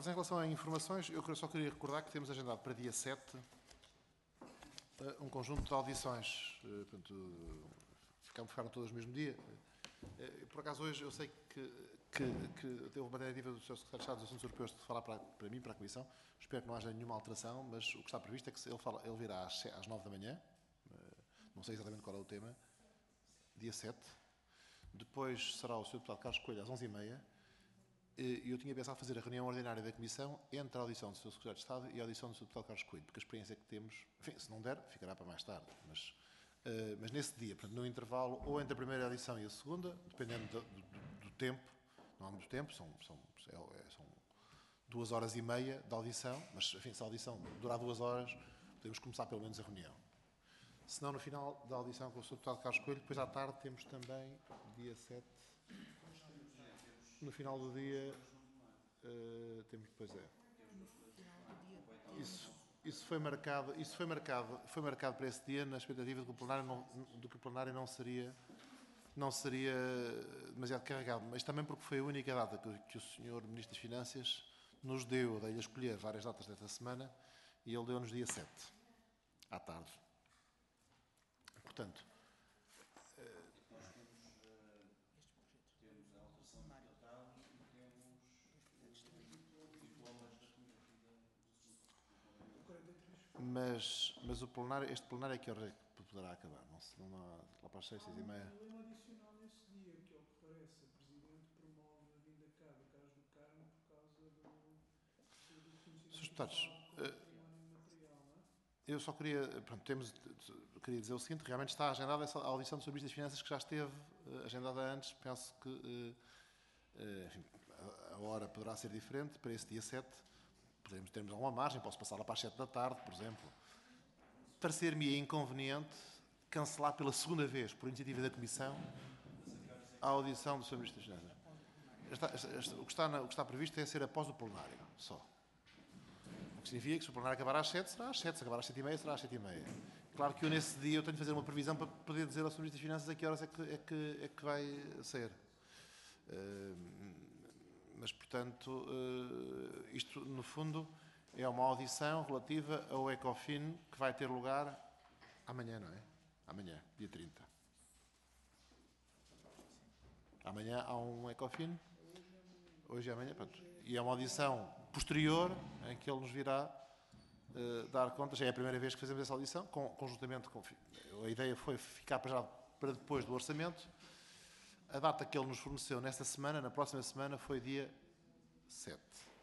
Mas em relação a informações, eu só queria recordar que temos agendado para dia 7 um conjunto de audições. Portanto, ficaram todas no mesmo dia. Por acaso hoje eu sei que teve uma tentativa do Sr. Secretário de Estado dos Assuntos Europeus de falar para mim, para a Comissão. Espero que não haja nenhuma alteração, mas o que está previsto é que ele virá às 9 da manhã. Não sei exatamente qual é o tema. Dia 7. Depois será o Sr. Deputado Carlos Coelho às 11h30. E eu tinha pensado fazer a reunião ordinária da Comissão entre a audição do Sr. Secretário de Estado e a audição do Sr. Deputado Carlos Coelho, porque a experiência que temos, enfim, se não der, ficará para mais tarde. Mas nesse dia, portanto, no intervalo, ou entre a primeira audição e a segunda, dependendo do tempo, não há muito tempo, são 2h30 de audição, mas, enfim, se a audição durar 2 horas, podemos começar pelo menos a reunião. Se não, no final da audição com o Sr. Deputado Carlos Coelho, depois à tarde temos também, dia 7, no final do dia, temos, pois é. Isso foi marcado para esse dia na expectativa de que o plenário não seria demasiado carregado, mas também porque foi a única data que o Sr. Ministro das Finanças nos deu, dei-lhe a escolher várias datas desta semana, e ele deu-nos dia 7, à tarde. Portanto, temos a alteração de tratado e temos diplomas da mas este plenário é que hora poderá acabar? Não há, lá para as 6, 6h30. Há um problema adicional nesse dia, que, ao que parece, a Presidente promove a vinda cá do Carlos do Carmo por causa do reconhecimento Srs. Deputados, do património material, não é? eu só queria dizer o seguinte: realmente está agendada essa audição do Sr. Ministro das Finanças, que já esteve agendada antes. Penso que enfim, a hora poderá ser diferente para esse dia 7. Podemos termos alguma margem, posso passar lá para as 7 da tarde, por exemplo. Parecer-me inconveniente cancelar pela segunda vez, por iniciativa da Comissão, a audição do Sr. Ministro das Finanças. O que está previsto é ser após o plenário, só. O que significa que se o plenário acabar às 7, será às 7. Se acabar às 7h30, será às 7h30. Claro que eu, nesse dia, tenho de fazer uma previsão para poder dizer ao Sr. Ministro das Finanças a que horas é que vai ser. Mas, portanto, isto, no fundo, é uma audição relativa ao ECOFIN que vai ter lugar amanhã, não é? Amanhã, dia 30. Amanhã há um ECOFIN. Hoje e amanhã, pronto. E é uma audição posterior em que ele nos virá dar conta. Já é a primeira vez que fazemos essa audição, conjuntamente com... A ideia foi ficar para depois do orçamento. A data que ele nos forneceu nesta semana, na próxima semana, foi dia 7.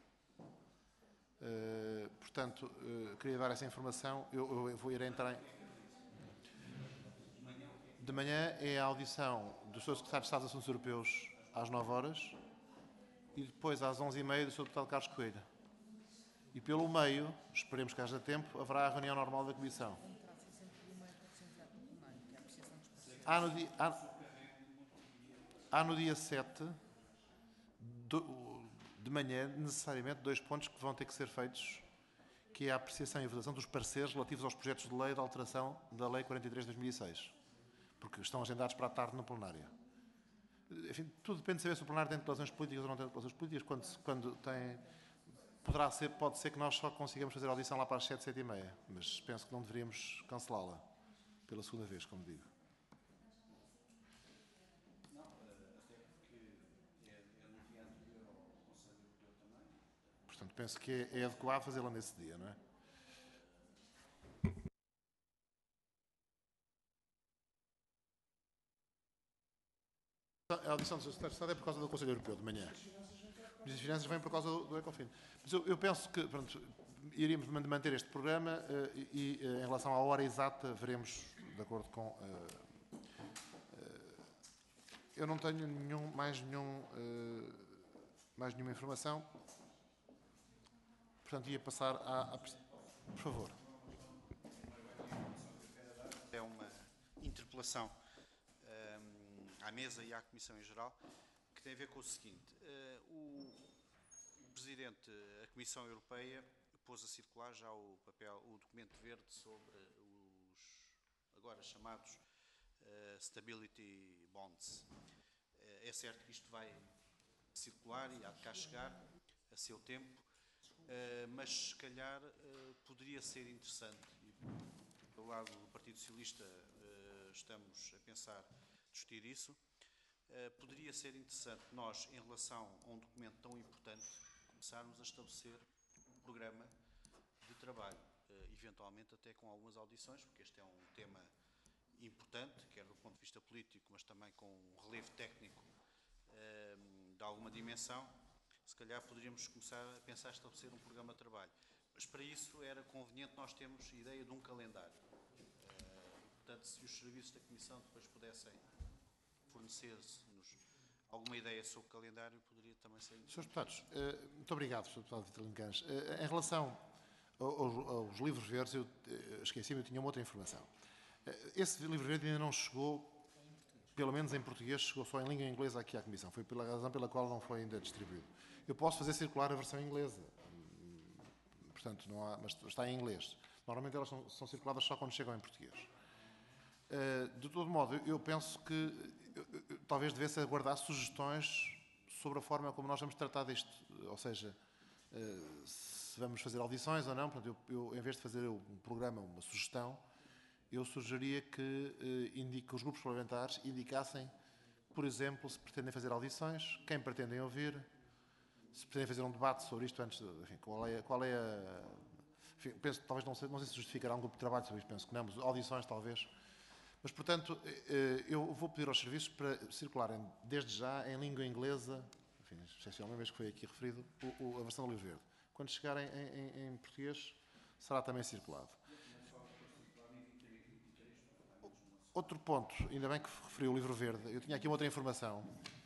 Portanto, queria dar essa informação. Eu vou ir entrar em... De manhã é a audição do Sr. Secretário de Estado dos Assuntos Europeus às 9 horas e depois às 11h30 do Sr. Deputado Carlos Coelho. E pelo meio, esperemos que haja tempo, haverá a reunião normal da Comissão. Há no dia 7, de manhã, necessariamente, 2 pontos que vão ter que ser feitos, que é a apreciação e a votação dos pareceres relativos aos projetos de lei de alteração da Lei 43 de 2006, porque estão agendados para a tarde no plenário. Enfim, tudo depende de saber se o plenário tem declarações políticas ou não tem declarações políticas. Quando tem... Pode ser que nós só consigamos fazer a audição lá para as 7, 7h30, mas penso que não deveríamos cancelá-la pela segunda vez, como digo. Não, até porque é no dia anterior ao Conselho Europeu também. Portanto, penso que é adequado fazê-la nesse dia, não é? A audição do Sr. Secretário de Estado é por causa do Conselho Europeu, de manhã. Os Ministros das Finanças vêm por causa do ECOFIN. Mas eu penso que, pronto, iríamos manter este programa e em relação à hora exata, veremos, de acordo com... eu não tenho mais nenhuma informação. Portanto, ia passar por favor. É uma interpelação à mesa e à Comissão em geral, que tem a ver com o seguinte. O Presidente da Comissão Europeia pôs a circular já o documento verde sobre os agora chamados Stability Bonds. É certo que isto vai circular e há de cá chegar a seu tempo. mas se calhar poderia ser interessante, e do lado do Partido Socialista estamos a pensar discutir isso, poderia ser interessante nós, em relação a um documento tão importante, começarmos a estabelecer um programa de trabalho, eventualmente até com algumas audições, porque este é um tema importante, quer do ponto de vista político, mas também com um relevo técnico de alguma dimensão. Se calhar poderíamos começar a pensar em estabelecer um programa de trabalho. Mas para isso era conveniente nós termos ideia de um calendário. Portanto, se os serviços da Comissão depois pudessem fornecer-nos alguma ideia sobre o calendário, poderia também ser interessante. Senhores deputados, muito obrigado, Sr. Deputado Vitalino Cães. Em relação aos livros verdes, eu esqueci-me, eu tinha uma outra informação. Esse livro verde ainda não chegou, pelo menos em português, chegou só em língua inglesa aqui à Comissão. Foi pela razão pela qual não foi ainda distribuído. Eu posso fazer circular a versão inglesa, portanto, não há, mas está em inglês. Normalmente elas são circuladas só quando chegam em português. De todo modo, eu penso que talvez devesse aguardar sugestões sobre a forma como nós vamos tratar disto. Ou seja, se vamos fazer audições ou não. Portanto, eu em vez de fazer um programa, uma sugestão, eu sugeriria que os grupos parlamentares indicassem, por exemplo, se pretendem fazer audições, quem pretendem ouvir, se pretendem fazer um debate sobre isto antes, enfim, qual é a... Enfim, penso, talvez não sei se justificará um grupo de trabalho sobre isto, penso que não, mas audições talvez. Mas, portanto, eu vou pedir aos serviços para circularem, desde já, em língua inglesa, enfim, excepcionalmente, vez que foi aqui referido, a versão do livro verde. Quando chegarem em português, será também circulado. Outro ponto, ainda bem que referiu o livro verde, eu tinha aqui uma outra informação,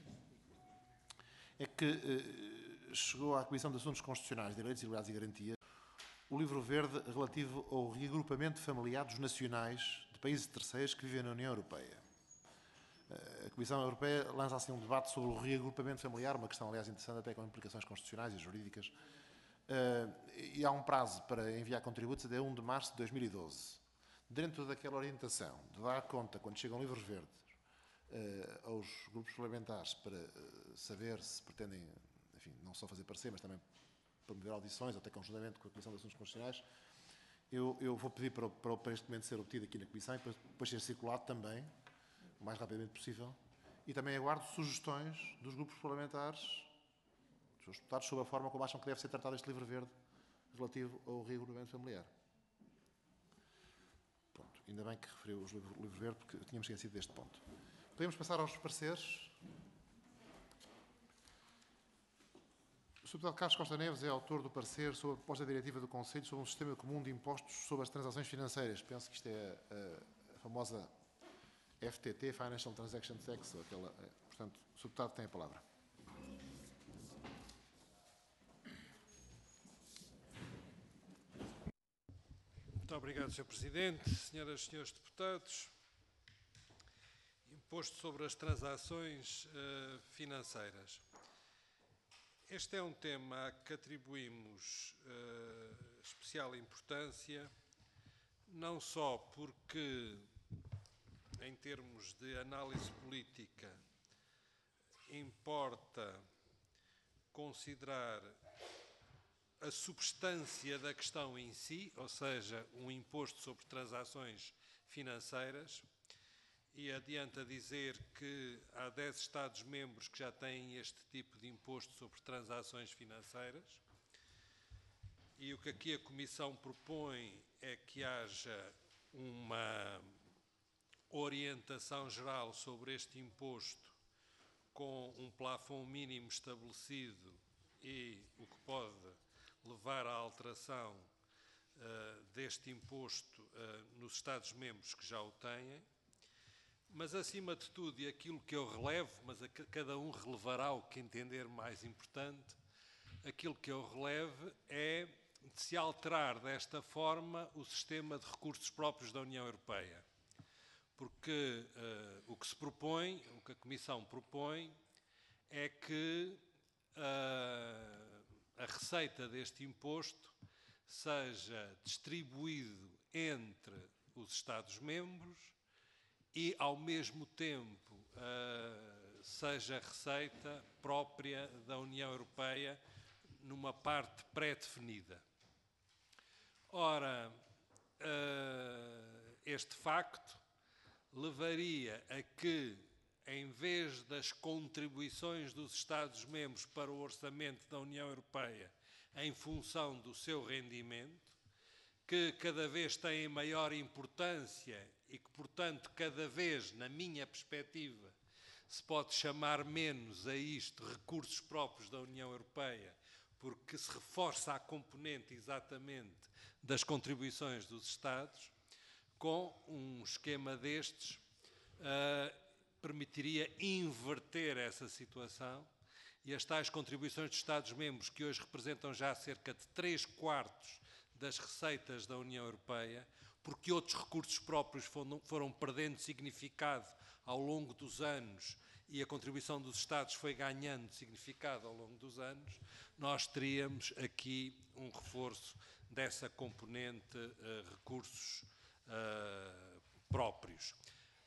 é que chegou à Comissão de Assuntos Constitucionais, Direitos, Liberdades e Garantias o livro verde relativo ao reagrupamento familiar dos nacionais de países terceiros que vivem na União Europeia. A Comissão Europeia lança assim um debate sobre o reagrupamento familiar, uma questão, aliás, interessante, até com implicações constitucionais e jurídicas, e há um prazo para enviar contributos até 1 de março de 2012. Dentro daquela orientação de dar conta, quando chegam livros verdes, aos grupos parlamentares para saber se pretendem, enfim, não só fazer parecer, mas também promover audições, até conjuntamente com a Comissão de Assuntos Constitucionais, eu vou pedir para este documento ser obtido aqui na Comissão e para depois ser circulado também, o mais rapidamente possível, e também aguardo sugestões dos grupos parlamentares, dos seus deputados, sobre a forma como acham que deve ser tratado este livro verde relativo ao reagrupamento familiar. Pronto, ainda bem que referiu o livro verde, porque tínhamos esquecido deste ponto. Podemos passar aos pareceres. O Sr. Deputado Carlos Costa Neves é autor do parecer sobre a proposta diretiva do Conselho sobre um sistema comum de impostos sobre as transações financeiras. Penso que isto é a famosa FTT, Financial Transaction Tax. Portanto, o Sr. Deputado tem a palavra. Muito obrigado, Sr. Presidente. Senhoras e senhores deputados, imposto sobre as transações financeiras. Este é um tema a que atribuímos especial importância, não só porque, em termos de análise política, importa considerar a substância da questão em si, ou seja, um imposto sobre transações financeiras, e adianta dizer que há 10 Estados-membros que já têm este tipo de imposto sobre transações financeiras, e o que aqui a Comissão propõe é que haja uma orientação geral sobre este imposto com um plafond mínimo estabelecido e o que pode levar à alteração deste imposto nos Estados-membros que já o têm. Mas, acima de tudo, e aquilo que eu relevo, mas cada um relevará o que entender mais importante, aquilo que eu relevo é de se alterar desta forma o sistema de recursos próprios da União Europeia. Porque o que se propõe, o que a Comissão propõe, é que a receita deste imposto seja distribuído entre os Estados-membros e, ao mesmo tempo, seja receita própria da União Europeia numa parte pré-definida. Ora, este facto levaria a que, em vez das contribuições dos Estados-membros para o orçamento da União Europeia em função do seu rendimento, que cada vez têm maior importância e que, portanto, cada vez, na minha perspectiva, se pode chamar menos a isto recursos próprios da União Europeia, porque se reforça a componente exatamente das contribuições dos Estados, com um esquema destes, permitiria inverter essa situação e as tais contribuições dos Estados-membros, que hoje representam já cerca de 3/4 das receitas da União Europeia, porque outros recursos próprios foram perdendo significado ao longo dos anos e a contribuição dos Estados foi ganhando significado ao longo dos anos, nós teríamos aqui um reforço dessa componente recursos próprios.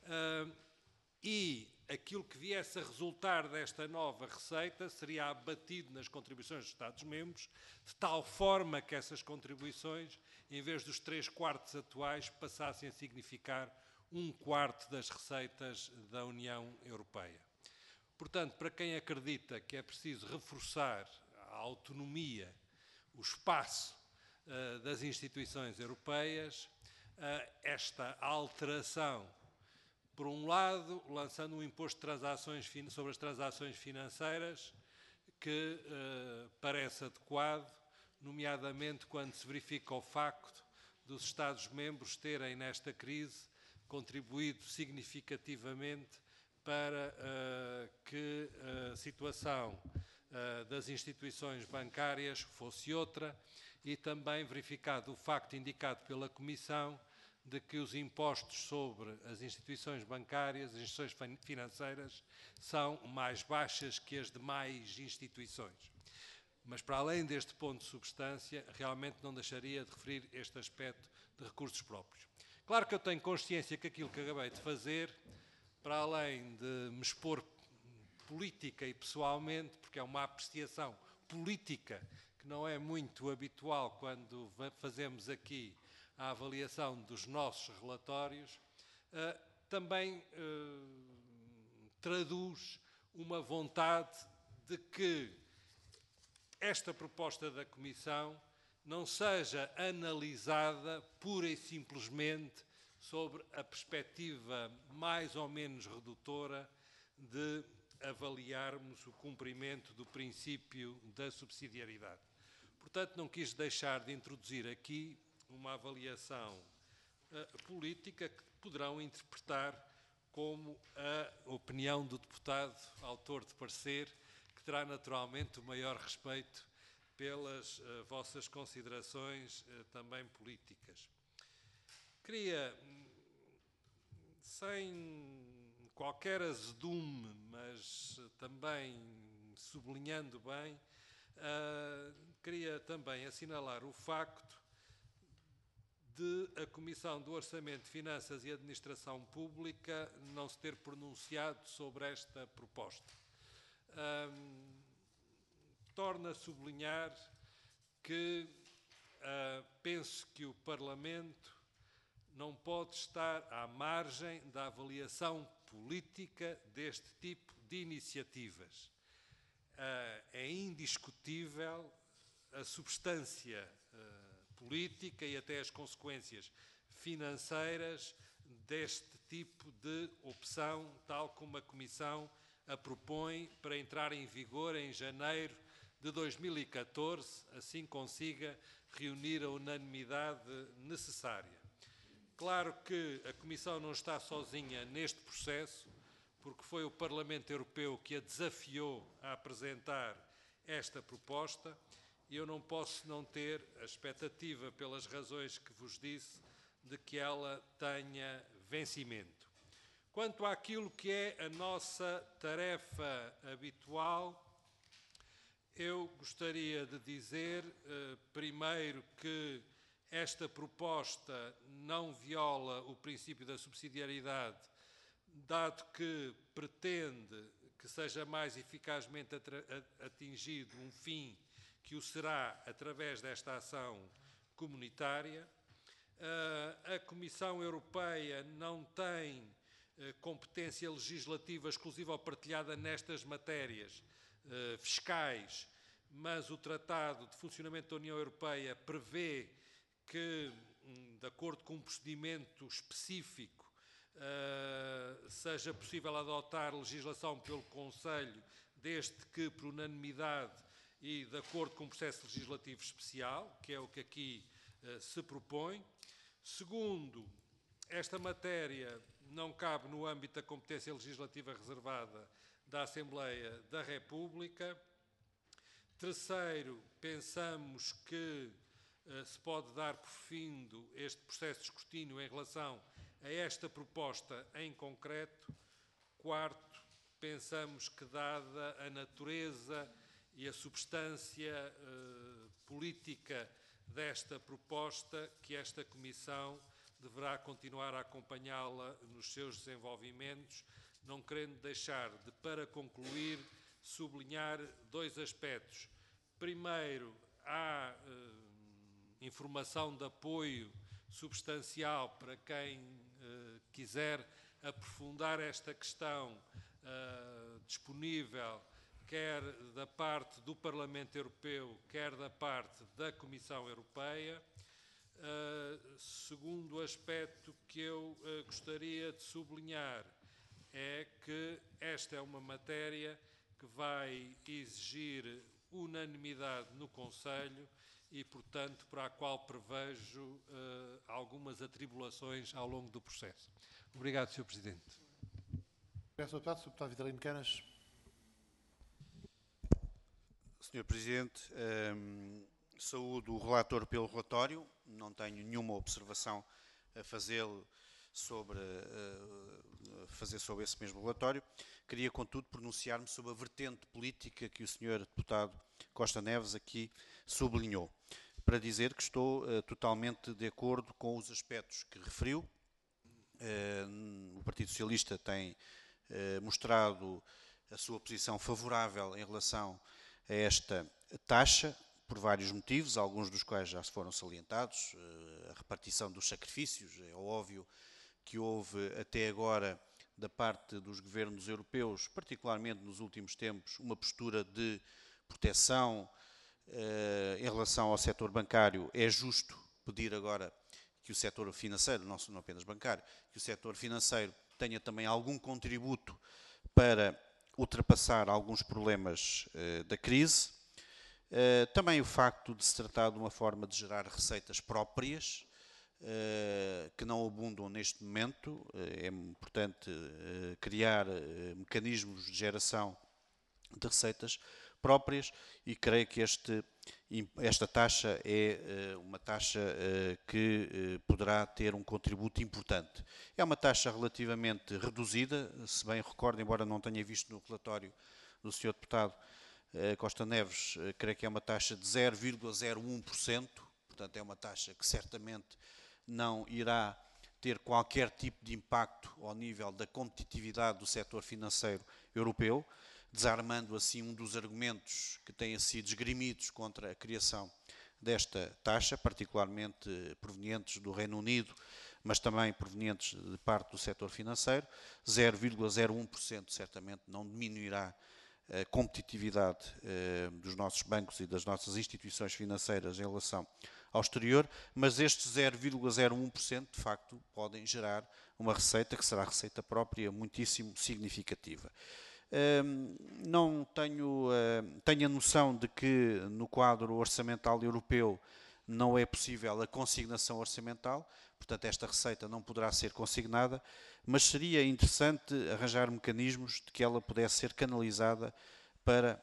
E aquilo que viesse a resultar desta nova receita seria abatido nas contribuições dos Estados-membros, de tal forma que essas contribuições, em vez dos 3/4 atuais, passassem a significar 1/4 das receitas da União Europeia. Portanto, para quem acredita que é preciso reforçar a autonomia, o espaço das instituições europeias, esta alteração, por um lado, lançando um imposto de transações sobre as transações financeiras, que parece adequado, nomeadamente quando se verifica o facto dos Estados-membros terem, nesta crise, contribuído significativamente para que a situação das instituições bancárias fosse outra, e também verificado o facto indicado pela Comissão de que os impostos sobre as instituições bancárias, as instituições financeiras, são mais baixas que as demais instituições. Mas, para além deste ponto de substância, realmente não deixaria de referir este aspecto de recursos próprios. Claro que eu tenho consciência que aquilo que acabei de fazer, para além de me expor política e pessoalmente, porque é uma apreciação política que não é muito habitual quando fazemos aqui a avaliação dos nossos relatórios, também traduz uma vontade de que esta proposta da Comissão não seja analisada pura e simplesmente sobre a perspectiva mais ou menos redutora de avaliarmos o cumprimento do princípio da subsidiariedade. Portanto, não quis deixar de introduzir aqui uma avaliação política que poderão interpretar como a opinião do deputado autor de parecer, que terá naturalmente o maior respeito pelas vossas considerações também políticas. Queria, sem qualquer azedume, mas também sublinhando bem, queria também assinalar o facto de a Comissão do Orçamento, Finanças e Administração Pública não se ter pronunciado sobre esta proposta. Torna a sublinhar que penso que o Parlamento não pode estar à margem da avaliação política deste tipo de iniciativas. É indiscutível a substância política e até as consequências financeiras deste tipo de opção, tal como a Comissão a propõe para entrar em vigor em janeiro de 2014, assim consiga reunir a unanimidade necessária. Claro que a Comissão não está sozinha neste processo, porque foi o Parlamento Europeu que a desafiou a apresentar esta proposta, e eu não posso não ter a expectativa, pelas razões que vos disse, de que ela tenha vencimento. Quanto àquilo que é a nossa tarefa habitual, eu gostaria de dizer, primeiro, que esta proposta não viola o princípio da subsidiariedade, dado que pretende que seja mais eficazmente atingido um fim que o será através desta ação comunitária. A Comissão Europeia não tem competência legislativa exclusiva ou partilhada nestas matérias fiscais, mas o Tratado de Funcionamento da União Europeia prevê que, de acordo com um procedimento específico, seja possível adotar legislação pelo Conselho, desde que por unanimidade e de acordo com um processo legislativo especial, que é o que aqui se propõe. Segundo, esta matéria não cabe no âmbito da competência legislativa reservada da Assembleia da República. Terceiro, pensamos que se pode dar por findo este processo de escrutínio em relação a esta proposta em concreto. Quarto, pensamos que, dada a natureza e a substância política desta proposta, que esta Comissão deverá continuar a acompanhá-la nos seus desenvolvimentos, não querendo deixar de, para concluir, sublinhar dois aspectos. Primeiro, há informação de apoio substancial para quem quiser aprofundar esta questão, disponível quer da parte do Parlamento Europeu, quer da parte da Comissão Europeia. Segundo aspecto que eu gostaria de sublinhar é que esta é uma matéria que vai exigir unanimidade no Conselho e, portanto, para a qual prevejo algumas atribulações ao longo do processo. Obrigado, Sr. Presidente. Obrigado, Sr. Deputado. Sr. Deputado Vitalino Canas. Sr. Presidente, saúdo o relator pelo relatório, não tenho nenhuma observação a fazer sobre esse mesmo relatório. Queria, contudo, pronunciar-me sobre a vertente política que o Sr. Deputado Costa Neves aqui sublinhou, para dizer que estou totalmente de acordo com os aspectos que referiu. O Partido Socialista tem mostrado a sua posição favorável em relação a esta taxa, por vários motivos, alguns dos quais já se foram salientados. A repartição dos sacrifícios, é óbvio que houve até agora, da parte dos governos europeus, particularmente nos últimos tempos, uma postura de proteção em relação ao setor bancário. É justo pedir agora que o setor financeiro, não apenas bancário, que o setor financeiro tenha também algum contributo para ultrapassar alguns problemas da crise. Também o facto de se tratar de uma forma de gerar receitas próprias, que não abundam neste momento. É importante criar mecanismos de geração de receitas próprias e creio que esta taxa é uma taxa que poderá ter um contributo importante. É uma taxa relativamente reduzida, se bem recordo, embora não tenha visto no relatório do Sr. Deputado Costa Neves, creio que é uma taxa de 0,01%, portanto é uma taxa que certamente não irá ter qualquer tipo de impacto ao nível da competitividade do setor financeiro europeu, desarmando assim um dos argumentos que têm sido esgrimidos contra a criação desta taxa, particularmente provenientes do Reino Unido, mas também provenientes de parte do setor financeiro. 0,01% certamente não diminuirá a competitividade dos nossos bancos e das nossas instituições financeiras em relação ao exterior, mas estes 0,01% de facto podem gerar uma receita que será receita própria muitíssimo significativa. Tenho a noção de que no quadro orçamental europeu não é possível a consignação orçamental, portanto esta receita não poderá ser consignada, mas seria interessante arranjar mecanismos de que ela pudesse ser canalizada para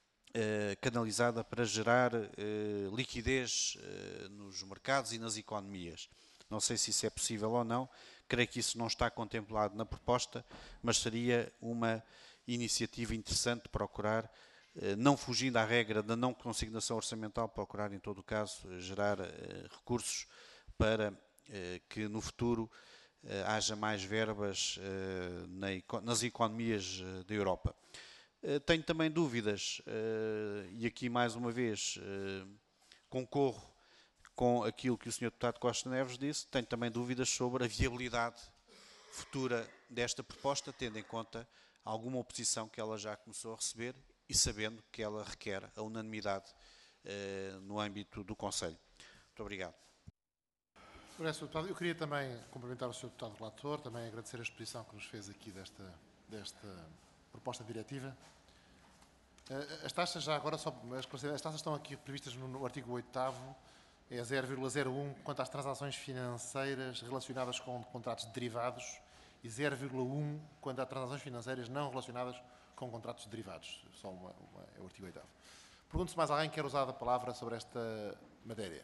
gerar liquidez nos mercados e nas economias. Não sei se isso é possível ou não, creio que isso não está contemplado na proposta, mas seria uma iniciativa interessante procurar, não fugindo à regra da não consignação orçamental, procurar em todo o caso gerar recursos para que no futuro haja mais verbas nas economias da Europa. Tenho também dúvidas, e aqui mais uma vez concorro com aquilo que o Sr. Deputado Costa Neves disse, tenho também dúvidas sobre a viabilidade futura desta proposta, tendo em conta alguma oposição que ela já começou a receber e sabendo que ela requer a unanimidade no âmbito do Conselho. Muito obrigado. Obrigado, Sr. Deputado. Eu queria também cumprimentar o Sr. Deputado Relator, também agradecer a exposição que nos fez aqui desta proposta diretiva. As taxas, já agora, só esclarecer, as taxas estão aqui previstas no artigo 8º, é 0,01 quanto às transações financeiras relacionadas com contratos de derivados e 0,1 quanto às transações financeiras não relacionadas com contratos de derivados. Só é o artigo 8º. Pergunto se mais alguém quer usar a palavra sobre esta matéria.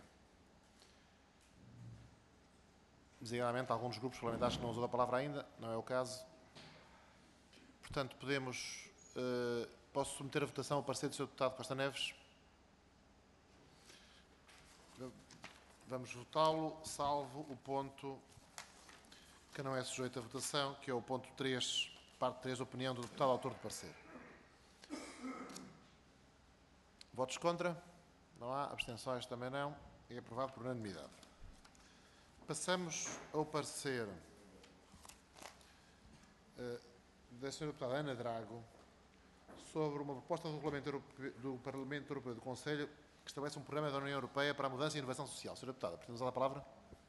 Designadamente, alguns dos grupos parlamentares que não usam a palavra ainda, não é o caso. Portanto, posso submeter a votação o parecer do Sr. Deputado Costa Neves? Vamos votá-lo, salvo o ponto que não é sujeito a votação, que é o ponto 3, parte 3, opinião do deputado autor do parecer. Votos contra? Não há. Abstenções também não. É aprovado por unanimidade. Passamos ao parecer da Sra. Deputada Ana Drago sobre uma proposta do do Parlamento Europeu e do Conselho que estabelece um programa da União Europeia para a mudança e inovação social. Sra. Deputada, pretende usar a palavra?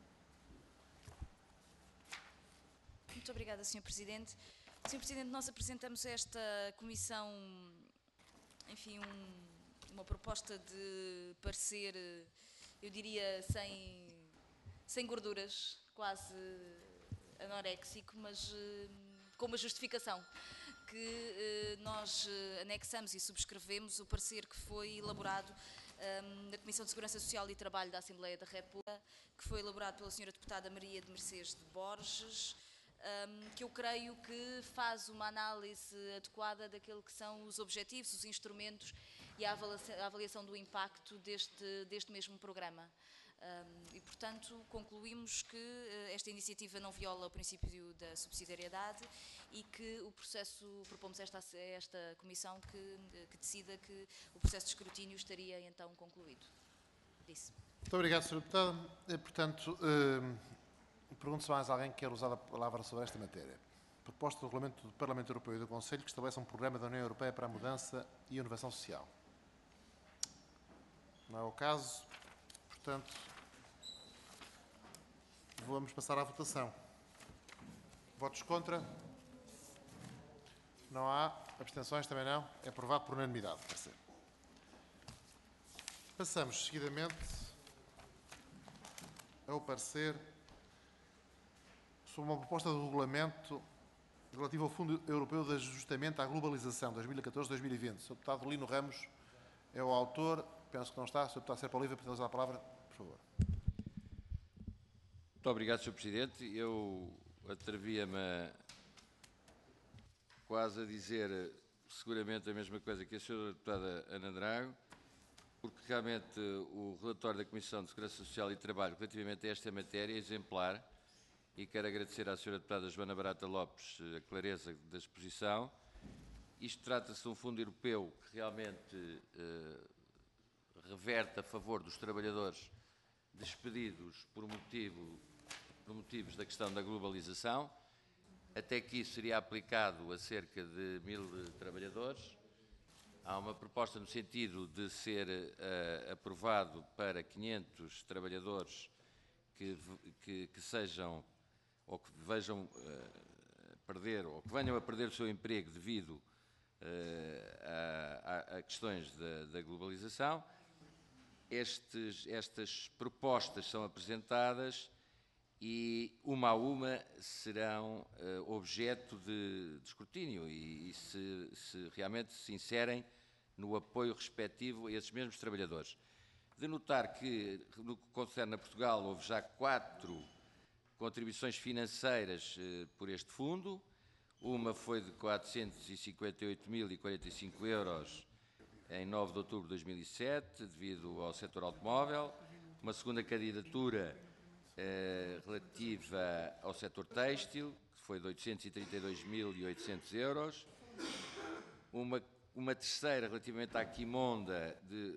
Muito obrigada, Sr. Presidente. Sr. Presidente, nós apresentamos a esta comissão, enfim, uma proposta de parecer, eu diria, sem gorduras, quase anoréxico, mas com uma justificação, que nós anexamos e subscrevemos o parecer que foi elaborado na Comissão de Segurança Social e Trabalho da Assembleia da República, que foi elaborado pela Sra. Deputada Maria de Mercedes de Borges, que eu creio que faz uma análise adequada daquilo que são os objetivos, os instrumentos e a avaliação do impacto deste mesmo programa. E, portanto, concluímos que esta iniciativa não viola o princípio da subsidiariedade e que o processo, propomos a esta comissão que decida que o processo de escrutínio estaria então concluído. Disse. Muito obrigado, Sr. Deputado. Portanto, pergunto se mais alguém quer usar a palavra sobre esta matéria. Proposta do Regulamento do Parlamento Europeu e do Conselho que estabelece um programa da União Europeia para a mudança e a inovação social. Não é o caso. Portanto, vamos passar à votação. Votos contra? Não há. Abstenções também não. É aprovado por unanimidade. Passamos seguidamente ao parecer sobre uma proposta de regulamento relativo ao Fundo Europeu de Ajustamento à Globalização 2014-2020. O Sr. Deputado Lino Ramos é o autor. Penso que não está. O Sr. Deputado Serpa Oliva, pode usar a palavra, por favor. Muito obrigado, Sr. Presidente. Eu atrevia-me quase a dizer seguramente a mesma coisa que a Sra. Deputada Ana Drago, porque realmente o relatório da Comissão de Segurança Social e Trabalho relativamente a esta matéria é exemplar e quero agradecer à Sra. Deputada Joana Barata Lopes a clareza da exposição. Isto trata-se de um fundo europeu que realmente reverte a favor dos trabalhadores despedidos por motivos da questão da globalização. Até que isso seria aplicado a cerca de 1000 trabalhadores. Há uma proposta no sentido de ser aprovado para 500 trabalhadores que sejam ou que vejam perder ou que venham a perder o seu emprego devido a questões da globalização. Estas propostas são apresentadas e, uma a uma, serão objeto de escrutínio e se realmente se inserem no apoio respectivo a esses mesmos trabalhadores. De notar que, no que concerne a Portugal, houve já 4 contribuições financeiras por este fundo. Uma foi de 458.045 euros em 9 de outubro de 2007, devido ao setor automóvel. Uma segunda candidatura relativa ao setor têxtil, que foi de 832.800 euros. Uma uma terceira relativamente à Quimonda de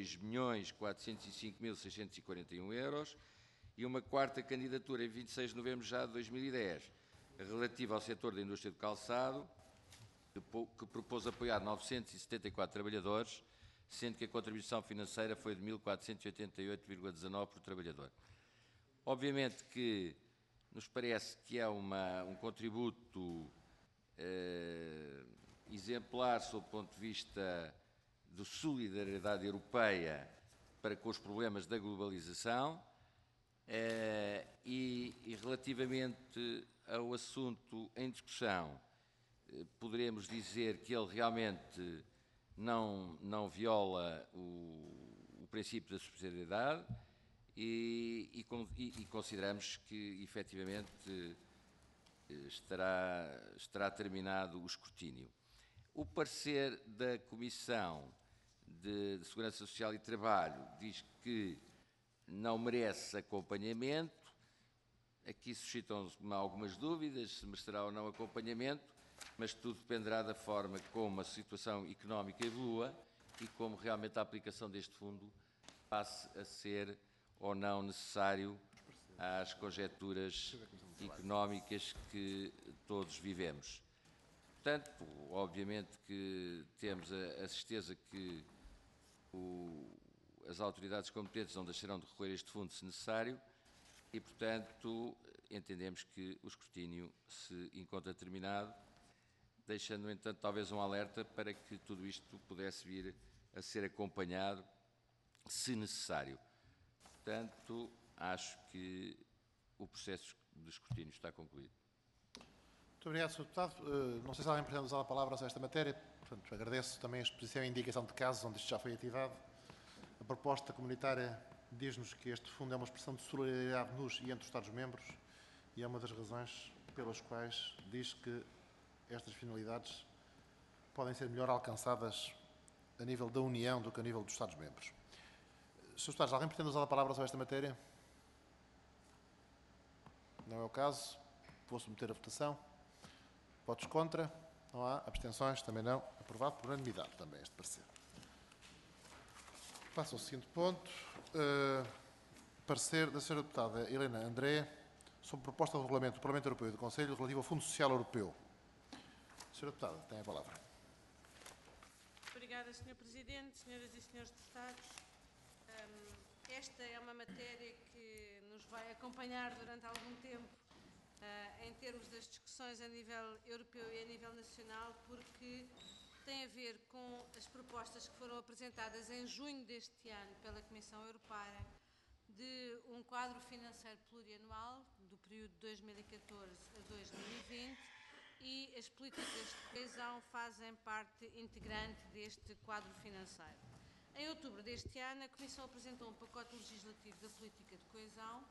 2.405.641 euros e uma quarta candidatura em 26 de novembro já de 2010, relativa ao setor da indústria do calçado, que propôs apoiar 974 trabalhadores, sendo que a contribuição financeira foi de 1.488,19 por trabalhador. Obviamente que nos parece que é um contributo exemplar sob o ponto de vista de solidariedade europeia para com os problemas da globalização e relativamente ao assunto em discussão, poderemos dizer que ele realmente não viola o princípio da subsidiariedade e consideramos que, efetivamente, estará terminado o escrutínio. O parecer da Comissão de Segurança Social e Trabalho diz que não merece acompanhamento. Aqui suscitam-se algumas dúvidas se merecerá ou não acompanhamento, mas tudo dependerá da forma como a situação económica evolua e como realmente a aplicação deste fundo passe a ser ou não necessário às conjecturas económicas que todos vivemos. Portanto, obviamente que temos a certeza que as autoridades competentes não deixarão de recorrer a este fundo se necessário e, portanto, entendemos que o escrutínio se encontra terminado, deixando, no entanto, talvez um alerta para que tudo isto pudesse vir a ser acompanhado, se necessário. Portanto, acho que o processo de escrutínio está concluído. Muito obrigado, Sr. Deputado. Não sei se alguém pretende usar a palavra sobre esta matéria, portanto, agradeço também a exposição e a indicação de casos onde isto já foi ativado. A proposta comunitária diz-nos que este fundo é uma expressão de solidariedade nos e entre os Estados-membros e é uma das razões pelas quais diz que estas finalidades podem ser melhor alcançadas a nível da União do que a nível dos Estados-membros. Srs. Deputados, alguém pretende usar a palavra sobre esta matéria? Não é o caso. Vou submeter a votação. Votos contra? Não há. Abstenções? Também não. Aprovado por unanimidade também este parecer. Passo ao seguinte ponto. Parecer da Sra. Deputada Helena André sobre proposta de regulamento do Parlamento Europeu e do Conselho relativo ao Fundo Social Europeu. Sra. Deputada, tem a palavra. Obrigada, Sr. Presidente, Senhoras e Senhores Deputados. Esta é uma matéria que nos vai acompanhar durante algum tempo em termos das discussões a nível europeu e a nível nacional, porque tem a ver com as propostas que foram apresentadas em junho deste ano pela Comissão Europeia de um quadro financeiro plurianual do período de 2014 a 2020 e as políticas de coesão fazem parte integrante deste quadro financeiro. Em outubro deste ano, a Comissão apresentou um pacote legislativo da política de coesão,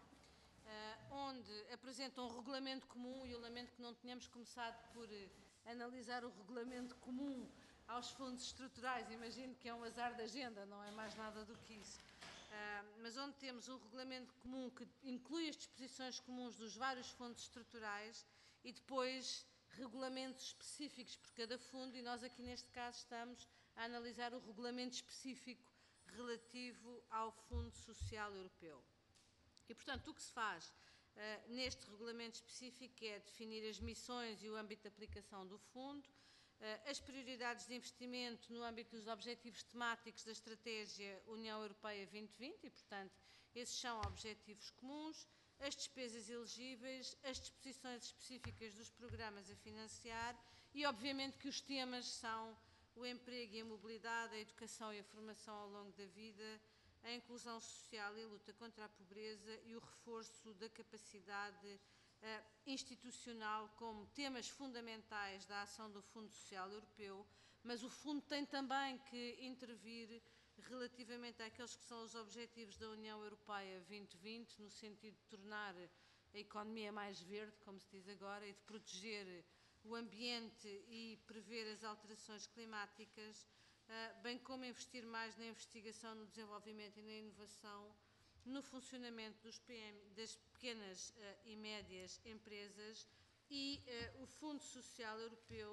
onde apresenta um regulamento comum, e eu lamento que não tenhamos começado por analisar o regulamento comum aos fundos estruturais, imagino que é um azar de agenda, não é mais nada do que isso, mas onde temos um regulamento comum que inclui as disposições comuns dos vários fundos estruturais e depois regulamentos específicos por cada fundo, e nós aqui neste caso estamos a analisar o regulamento específico relativo ao Fundo Social Europeu. E, portanto, o que se faz neste regulamento específico é definir as missões e o âmbito de aplicação do fundo, as prioridades de investimento no âmbito dos objetivos temáticos da Estratégia União Europeia 2020 e, portanto, esses são objetivos comuns, as despesas elegíveis, as disposições específicas dos programas a financiar e, obviamente, que os temas são o emprego e a mobilidade, a educação e a formação ao longo da vida, a inclusão social e a luta contra a pobreza e o reforço da capacidade institucional como temas fundamentais da ação do Fundo Social Europeu, mas o Fundo tem também que intervir relativamente àqueles que são os objetivos da União Europeia 2020, no sentido de tornar a economia mais verde, como se diz agora, e de proteger o ambiente e prever as alterações climáticas, bem como investir mais na investigação, no desenvolvimento e na inovação, no funcionamento das pequenas e médias empresas, e o Fundo Social Europeu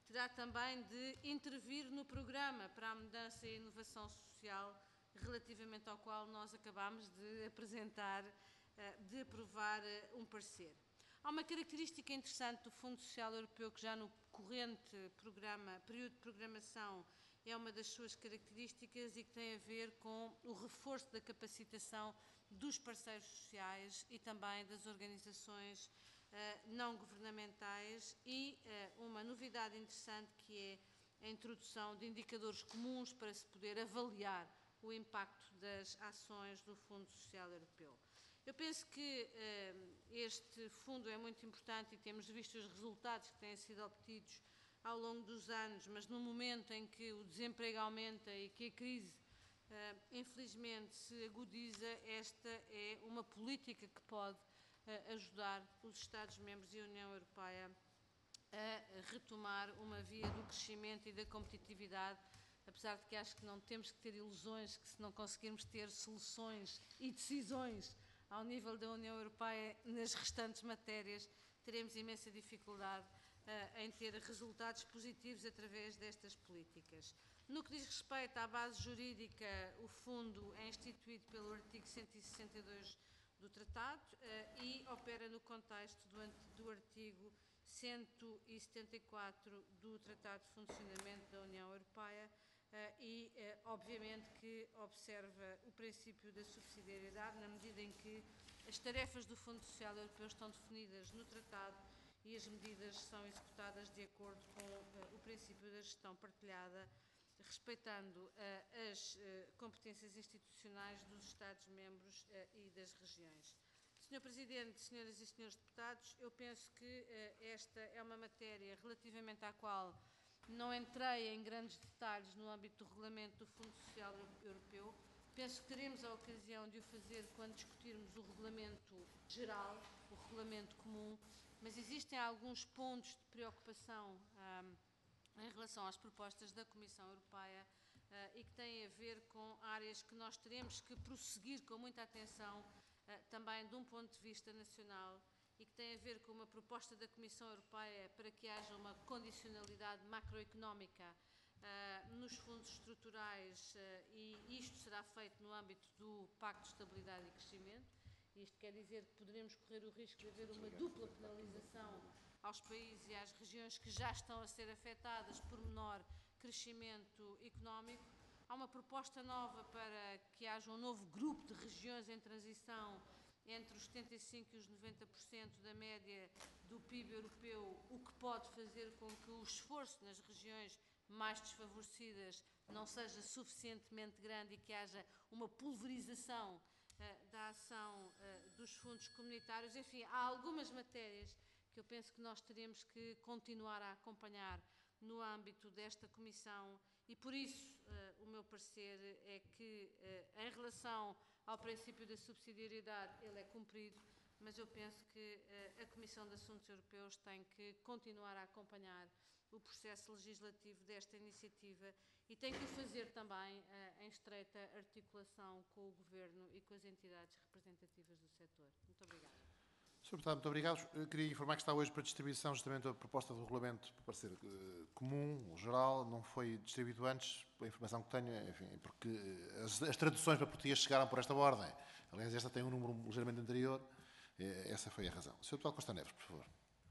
terá também de intervir no programa para a mudança e inovação social, relativamente ao qual nós acabámos de aprovar um parecer. Há uma característica interessante do Fundo Social Europeu que já no corrente período de programação é uma das suas características e que tem a ver com o reforço da capacitação dos parceiros sociais e também das organizações não governamentais e uma novidade interessante que é a introdução de indicadores comuns para se poder avaliar o impacto das ações do Fundo Social Europeu. Eu penso que este fundo é muito importante e temos visto os resultados que têm sido obtidos ao longo dos anos, mas no momento em que o desemprego aumenta e que a crise, infelizmente, se agudiza, esta é uma política que pode ajudar os Estados-membros e a União Europeia a retomar uma via do crescimento e da competitividade, apesar de que acho que não temos que ter ilusões que se não conseguirmos ter soluções e decisões ao nível da União Europeia nas restantes matérias, teremos imensa dificuldade em ter resultados positivos através destas políticas. No que diz respeito à base jurídica, o Fundo é instituído pelo artigo 162 do Tratado e opera no contexto do artigo 174 do Tratado de Funcionamento da União Europeia e, obviamente, que observa o princípio da subsidiariedade, na medida em que as tarefas do Fundo Social Europeu estão definidas no Tratado e as medidas são executadas de acordo com o princípio da gestão partilhada, respeitando as competências institucionais dos Estados-membros e das regiões. Sr. Presidente, senhoras e senhores deputados, eu penso que esta é uma matéria relativamente à qual não entrei em grandes detalhes no âmbito do regulamento do Fundo Social Europeu. Penso que teremos a ocasião de o fazer quando discutirmos o regulamento geral, o regulamento comum, mas existem alguns pontos de preocupação em relação às propostas da Comissão Europeia e que têm a ver com áreas que nós teremos que prosseguir com muita atenção também de um ponto de vista nacional e que têm a ver com uma proposta da Comissão Europeia para que haja uma condicionalidade macroeconómica nos fundos estruturais e isto será feito no âmbito do Pacto de Estabilidade e Crescimento. Isto quer dizer que poderemos correr o risco de haver uma dupla penalização aos países e às regiões que já estão a ser afetadas por menor crescimento económico. Há uma proposta nova para que haja um novo grupo de regiões em transição entre os 75% e os 90% da média do PIB europeu, o que pode fazer com que o esforço nas regiões mais desfavorecidas não seja suficientemente grande e que haja uma pulverização da ação dos fundos comunitários. Enfim, há algumas matérias que eu penso que nós teremos que continuar a acompanhar no âmbito desta Comissão e, por isso, o meu parecer é que, em relação ao princípio da subsidiariedade, ele é cumprido, mas eu penso que a Comissão de Assuntos Europeus tem que continuar a acompanhar o processo legislativo desta iniciativa e tem que o fazer também em estreita articulação com o Governo e com as entidades representativas do setor. Muito obrigada. Sr. Deputado, muito obrigado. Eu queria informar que está hoje para distribuição justamente a proposta do regulamento para parecer comum, geral, não foi distribuído antes, a informação que tenho, enfim, porque as traduções para português chegaram por esta ordem. Aliás, esta tem um número ligeiramente anterior, essa foi a razão. Sr. Deputado Costa Neves, por favor.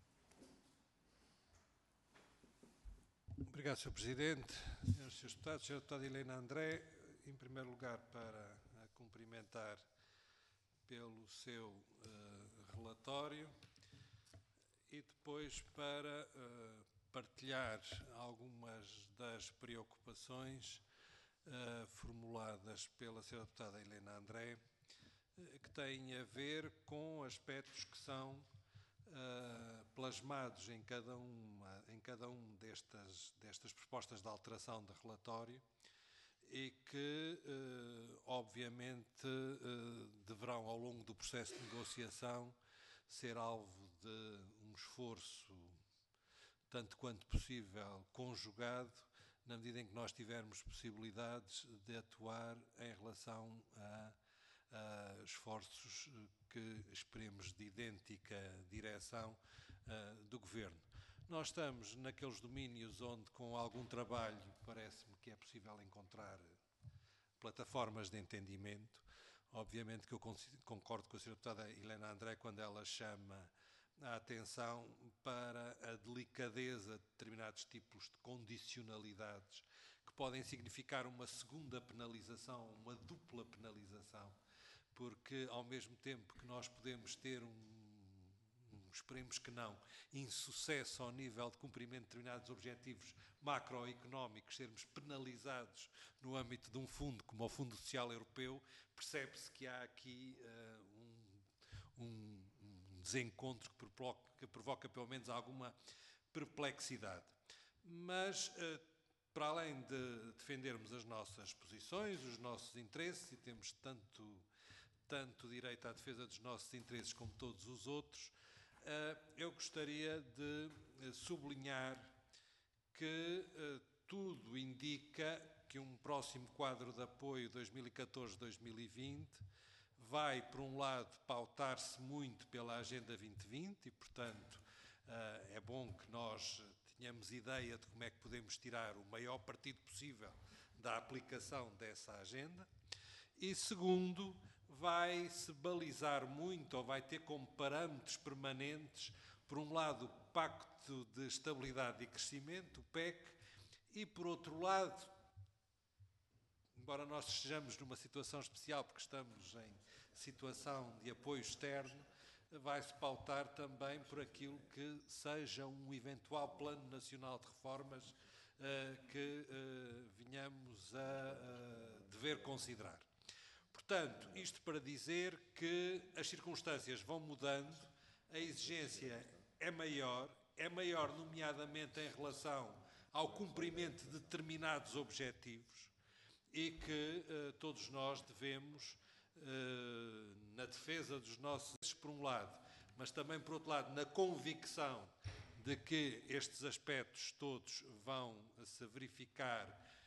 Obrigado, Sr. Presidente. Senhoras e Srs. Deputados, Sra. Deputada Helena André, em primeiro lugar para a cumprimentar pelo seu relatório e depois para partilhar algumas das preocupações formuladas pela Sra. Deputada Helena André, que têm a ver com aspectos que são plasmados em cada um destas propostas de alteração de relatório e que, obviamente, deverão, ao longo do processo de negociação, ser alvo de um esforço, tanto quanto possível, conjugado, na medida em que nós tivermos possibilidades de atuar em relação a esforços que esperemos de idêntica direção do Governo. Nós estamos naqueles domínios onde, com algum trabalho, parece-me que é possível encontrar plataformas de entendimento. Obviamente que eu concordo com a Sra. Deputada Helena André quando ela chama a atenção para a delicadeza de determinados tipos de condicionalidades que podem significar uma segunda penalização, uma dupla penalização, porque ao mesmo tempo que nós podemos ter esperemos que não, insucesso ao nível de cumprimento de determinados objetivos macroeconómicos, sermos penalizados no âmbito de um fundo como o Fundo Social Europeu, percebe-se que há aqui um desencontro que provoca pelo menos alguma perplexidade. Mas, para além de defendermos as nossas posições, os nossos interesses, e temos tanto direito à defesa dos nossos interesses como todos os outros, eu gostaria de sublinhar que tudo indica que um próximo quadro de apoio 2014-2020 vai, por um lado, pautar-se muito pela Agenda 2020 e, portanto, é bom que nós tenhamos ideia de como é que podemos tirar o maior partido possível da aplicação dessa agenda. E, segundo, vai-se balizar muito, ou vai ter como parâmetros permanentes, por um lado, o Pacto de Estabilidade e Crescimento, o PEC, e, por outro lado, embora nós estejamos numa situação especial, porque estamos em situação de apoio externo, vai-se pautar também por aquilo que seja um eventual Plano Nacional de Reformas que venhamos a dever considerar. Portanto, isto para dizer que as circunstâncias vão mudando, a exigência é maior nomeadamente em relação ao cumprimento de determinados objetivos e que todos nós devemos, na defesa dos nossos, por um lado, mas também, por outro lado, na convicção de que estes aspectos todos vão se verificar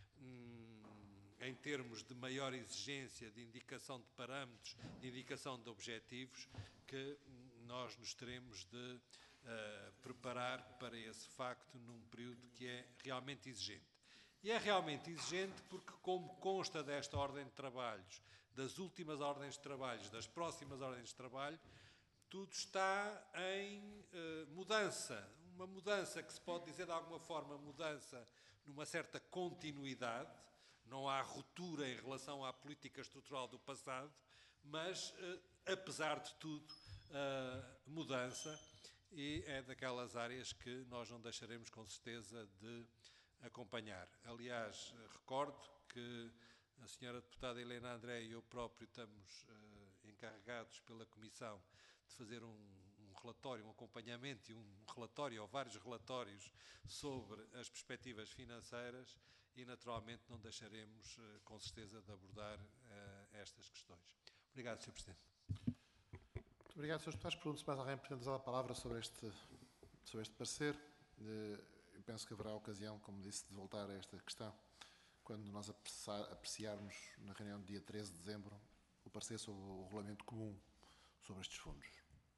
em termos de maior exigência, de indicação de parâmetros, de indicação de objetivos, que nós nos teremos de preparar para esse facto num período que é realmente exigente. E é realmente exigente porque, como consta desta ordem de trabalhos, das últimas ordens de trabalhos, das próximas ordens de trabalho, tudo está em mudança. Uma mudança que se pode dizer de alguma forma mudança numa certa continuidade. Não há ruptura em relação à política estrutural do passado, mas, apesar de tudo, mudança, e é daquelas áreas que nós não deixaremos com certeza de acompanhar. Aliás, recordo que a senhora deputada Helena André e eu próprio estamos encarregados pela Comissão de fazer um relatório, um acompanhamento e um relatório, ou vários relatórios, sobre as perspectivas financeiras e, naturalmente, não deixaremos, com certeza, de abordar estas questões. Obrigado, Sr. Presidente. Muito obrigado, Srs. Deputados. Pergunto se mais alguém pretende usar a palavra sobre este parecer. Eu penso que haverá ocasião, como disse, de voltar a esta questão quando nós apreciarmos, na reunião do dia 13 de dezembro, o parecer sobre o regulamento comum sobre estes fundos.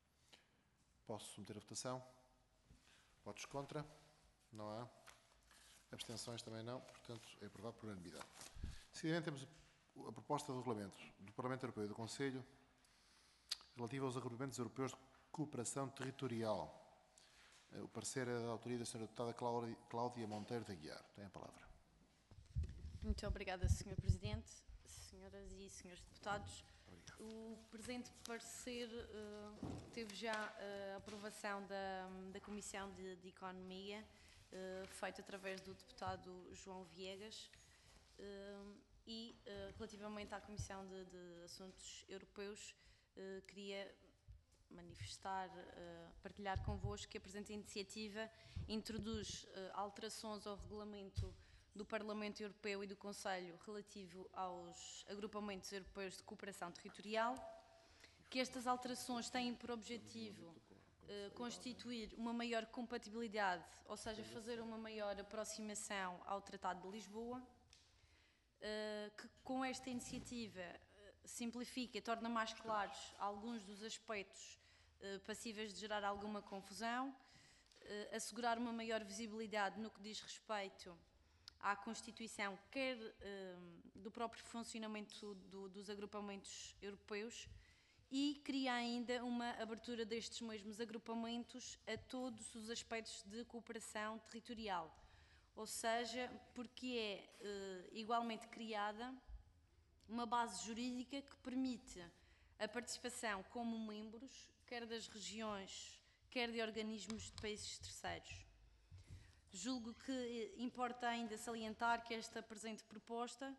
Posso submeter a votação? Votos contra? Não há. Abstenções também não, portanto é aprovado por unanimidade. Seguidamente temos a proposta de regulamento do Parlamento Europeu e do Conselho relativa aos agrupamentos europeus de cooperação territorial. O parecer é da autoria da Sra. Deputada Cláudia Monteiro de Aguiar. Tem a palavra. Muito obrigada, Sr. Presidente, senhoras e senhores deputados. Obrigado. O presente parecer teve já a aprovação da Comissão de Economia, feito através do deputado João Viegas, e relativamente à Comissão de Assuntos Europeus, queria manifestar, partilhar convosco que a presente iniciativa introduz alterações ao regulamento do Parlamento Europeu e do Conselho relativo aos agrupamentos europeus de cooperação territorial, que estas alterações têm por objetivo constituir uma maior compatibilidade, ou seja, fazer uma maior aproximação ao Tratado de Lisboa, que com esta iniciativa simplifica e torna mais claros alguns dos aspectos passíveis de gerar alguma confusão, assegurar uma maior visibilidade no que diz respeito à constituição, quer do próprio funcionamento dos agrupamentos europeus, e cria ainda uma abertura destes mesmos agrupamentos a todos os aspectos de cooperação territorial. Ou seja, porque é igualmente criada uma base jurídica que permite a participação como membros, quer das regiões, quer de organismos de países terceiros. Julgo que importa ainda salientar que esta presente proposta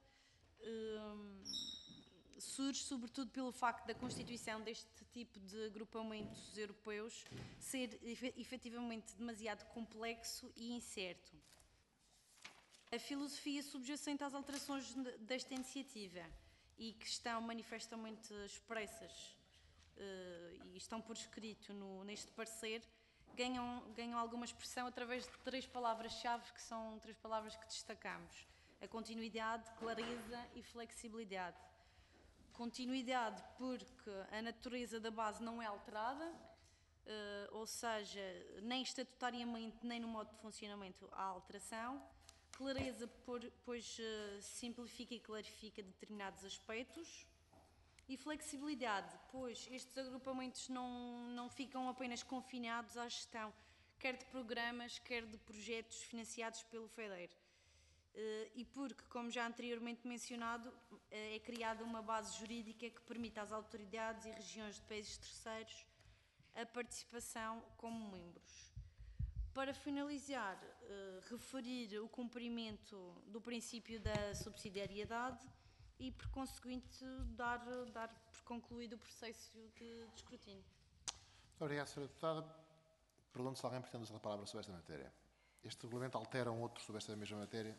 surge sobretudo pelo facto da constituição deste tipo de agrupamentos europeus ser efetivamente demasiado complexo e incerto. A filosofia subjacente às alterações desta iniciativa e que estão manifestamente expressas e estão por escrito neste parecer, ganham alguma expressão através de 3 palavras-chave, que são 3 palavras que destacamos: a continuidade, clareza e flexibilidade. Continuidade porque a natureza da base não é alterada, ou seja, nem estatutariamente nem no modo de funcionamento há alteração. Clareza, pois simplifica e clarifica determinados aspectos. E flexibilidade, pois estes agrupamentos não ficam apenas confinados à gestão, quer de programas, quer de projetos financiados pelo FEDER. E porque, como já anteriormente mencionado, é criada uma base jurídica que permite às autoridades e regiões de países terceiros a participação como membros. Para finalizar, referir o cumprimento do princípio da subsidiariedade e, por conseguinte, dar por concluído o processo de escrutínio. Muito obrigado, Sra. Deputada. Pergunto se alguém pretende usar a palavra sobre esta matéria. Este regulamento altera um outro sobre esta mesma matéria?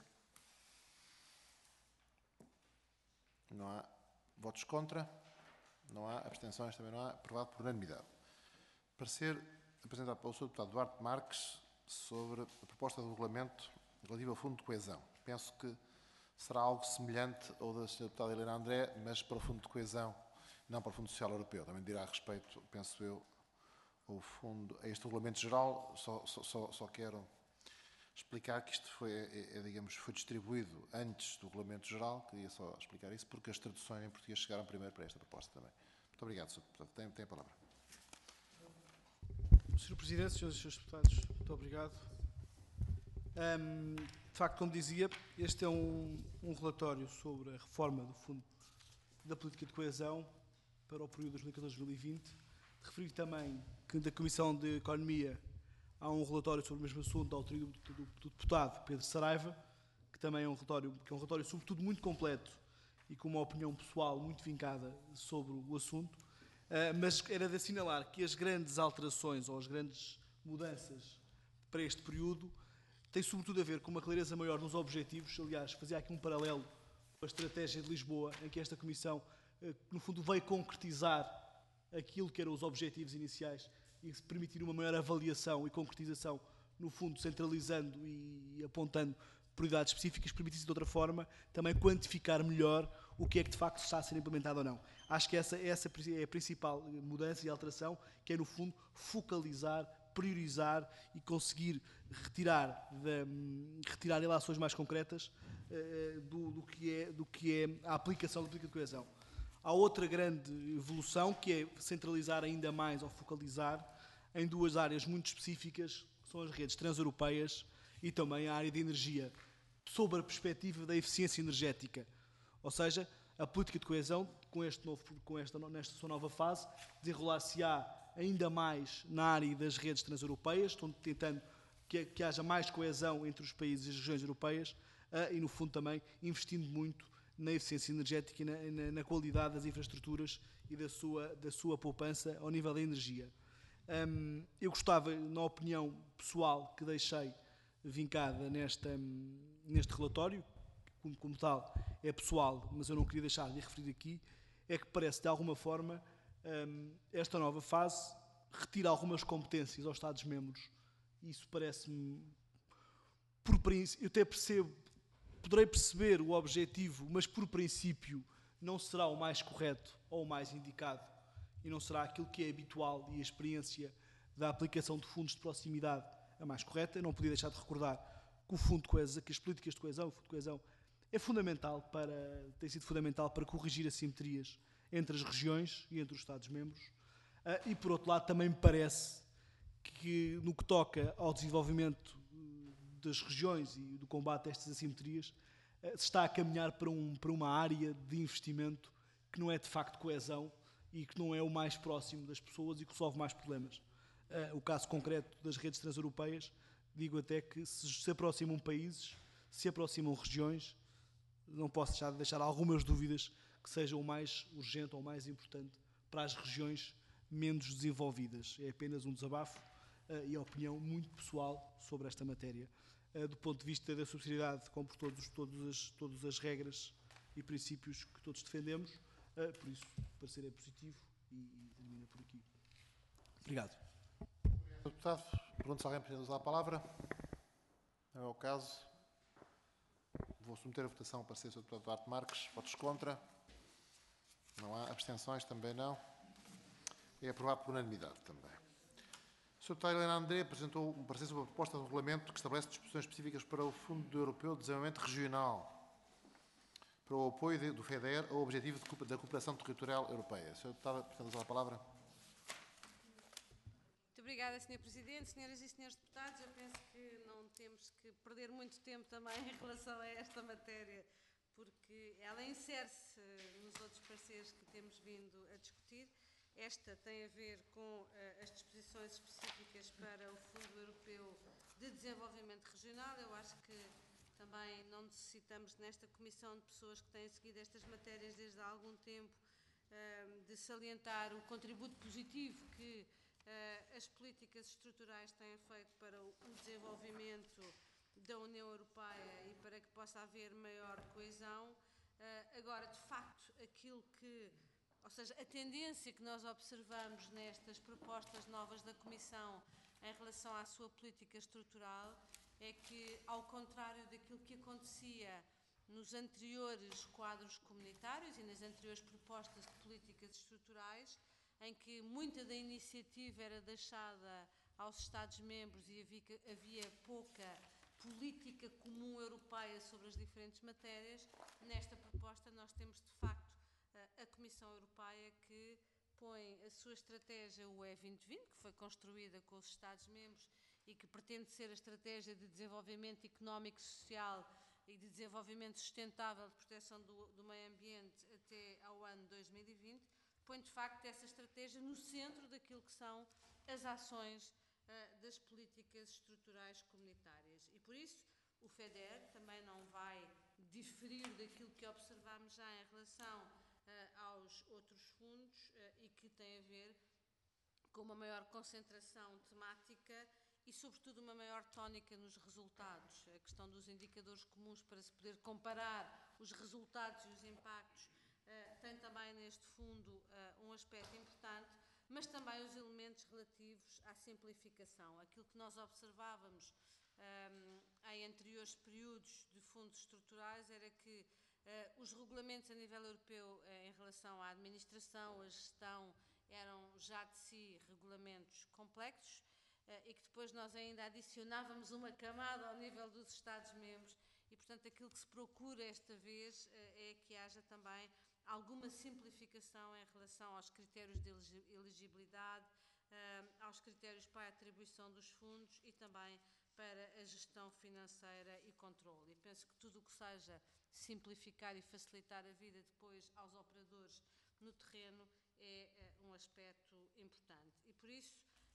Não há votos contra, não há abstenções, também não há. Aprovado por unanimidade. Parecer apresentado pelo Sr. Deputado Duarte Marques sobre a proposta de regulamento relativo ao Fundo de Coesão. Penso que será algo semelhante ao da Sra. Deputada Helena André, mas para o Fundo de Coesão, não para o Fundo Social Europeu. Também dirá respeito, penso eu, a este regulamento geral. Só quero explicar que isto digamos, foi distribuído antes do regulamento geral. Queria só explicar isso, porque as traduções em português chegaram primeiro para esta proposta também. Muito obrigado, Sr. Deputado. Tem a palavra. Sr. Presidente, Srs. e Srs. Deputados, muito obrigado. De facto, como dizia, este é um relatório sobre a reforma do Fundo da Política de Coesão para o período 2014-2020. Referir também que da Comissão de Economia há um relatório sobre o mesmo assunto da autoria do deputado Pedro Saraiva, que também é um relatório sobretudo muito completo e com uma opinião pessoal muito vincada sobre o assunto. Mas era de assinalar que as grandes alterações ou as grandes mudanças para este período têm sobretudo a ver com uma clareza maior nos objetivos. Aliás, fazia aqui um paralelo com a estratégia de Lisboa, em que esta Comissão, no fundo, veio concretizar aquilo que eram os objetivos iniciais e permitir uma maior avaliação e concretização, no fundo, centralizando e apontando prioridades específicas, permitisse de outra forma também quantificar melhor o que é que de facto está a ser implementado ou não. Acho que essa é a principal mudança e alteração, que é no fundo focalizar, priorizar e conseguir retirar relações mais concretas do que é a aplicação da política de coesão. Há outra grande evolução, que é centralizar ainda mais ou focalizar em 2 áreas muito específicas, que são as redes transeuropeias e também a área de energia, sob a perspectiva da eficiência energética. Ou seja, a política de coesão, nesta sua nova fase, desenrolar-se-á ainda mais na área das redes transeuropeias, tentando que haja mais coesão entre os países e as regiões europeias e, no fundo, também investindo muito na eficiência energética e na qualidade das infraestruturas e da sua poupança ao nível da energia. Eu gostava, na opinião pessoal que deixei vincada neste relatório, como tal é pessoal, mas eu não queria deixar de referir aqui, é que parece de alguma forma esta nova fase retira algumas competências aos Estados-membros. Isso parece-me, eu até poderei perceber o objetivo, mas por princípio não será o mais correto ou o mais indicado e não será aquilo que é habitual e a experiência da aplicação de fundos de proximidade a mais correta. Não podia deixar de recordar que o Fundo de Coesão, que as políticas de coesão, o Fundo de Coesão, tem sido fundamental para corrigir assimetrias entre as regiões e entre os Estados-membros. E, por outro lado, também me parece que, no que toca ao desenvolvimento das regiões e do combate a estas assimetrias, se está a caminhar para uma área de investimento que não é de facto coesão e que não é o mais próximo das pessoas e que resolve mais problemas. O caso concreto das redes transeuropeias, digo até que se aproximam países, se aproximam regiões, não posso deixar algumas dúvidas que seja o mais urgente ou o mais importante para as regiões menos desenvolvidas. É apenas um desabafo e a opinião muito pessoal sobre esta matéria. Do ponto de vista da subsidiariedade, cumpre todas as regras e princípios que todos defendemos, por isso o parecer é positivo e termina por aqui. Obrigado. Deputado, pergunto se alguém pretende usar a palavra. Não é o caso. Vou submeter a votação para ser o Sr. Deputado Duarte Marques. Votos contra? Não há. Abstenções? Também não. É aprovado por unanimidade também. O Sr. Deputado Helena André apresentou um parecer sobre a proposta de regulamento que estabelece disposições específicas para o Fundo Europeu de Desenvolvimento Regional, para o apoio do FEDER ao objetivo da cooperação territorial europeia. Sr. Deputado, pretende usar a palavra? Muito obrigada, Sr. Presidente. Senhoras e senhores deputados, eu penso que não temos que perder muito tempo também em relação a esta matéria, porque ela insere-se nos outros pareceres que temos vindo a discutir. Esta tem a ver com as disposições específicas para o Fundo Europeu de Desenvolvimento Regional. Eu acho que também não necessitamos nesta Comissão de pessoas que têm seguido estas matérias desde há algum tempo de salientar o contributo positivo que as políticas estruturais têm feito para o desenvolvimento da União Europeia e para que possa haver maior coesão. Agora, de facto, ou seja, a tendência que nós observamos nestas propostas novas da Comissão em relação à sua política estrutural é que, ao contrário daquilo que acontecia nos anteriores quadros comunitários e nas anteriores propostas de políticas estruturais, em que muita da iniciativa era deixada aos Estados-membros e havia pouca política comum europeia sobre as diferentes matérias, nesta proposta nós temos, de facto, a Comissão Europeia que põe a sua estratégia, o E2020, que foi construída com os Estados-membros e que pretende ser a estratégia de desenvolvimento económico e social e de desenvolvimento sustentável de proteção do meio ambiente até ao ano 2020, põe de facto essa estratégia no centro daquilo que são as ações das políticas estruturais comunitárias. E por isso o FEDER também não vai diferir daquilo que observamos já em relação aos outros fundos e que tem a ver com uma maior concentração temática e, sobretudo, uma maior tónica nos resultados. A questão dos indicadores comuns para se poder comparar os resultados e os impactos tem também neste fundo um aspecto importante, mas também os elementos relativos à simplificação. Aquilo que nós observávamos em anteriores períodos de fundos estruturais era que os regulamentos a nível europeu em relação à administração, a gestão, eram já de si regulamentos complexos e que depois nós ainda adicionávamos uma camada ao nível dos Estados-membros e, portanto, aquilo que se procura esta vez é que haja também alguma simplificação em relação aos critérios de elegibilidade, aos critérios para a atribuição dos fundos e também para a gestão financeira e controle. E penso que tudo o que seja simplificar e facilitar a vida depois aos operadores no terreno é um aspecto importante. E por isso,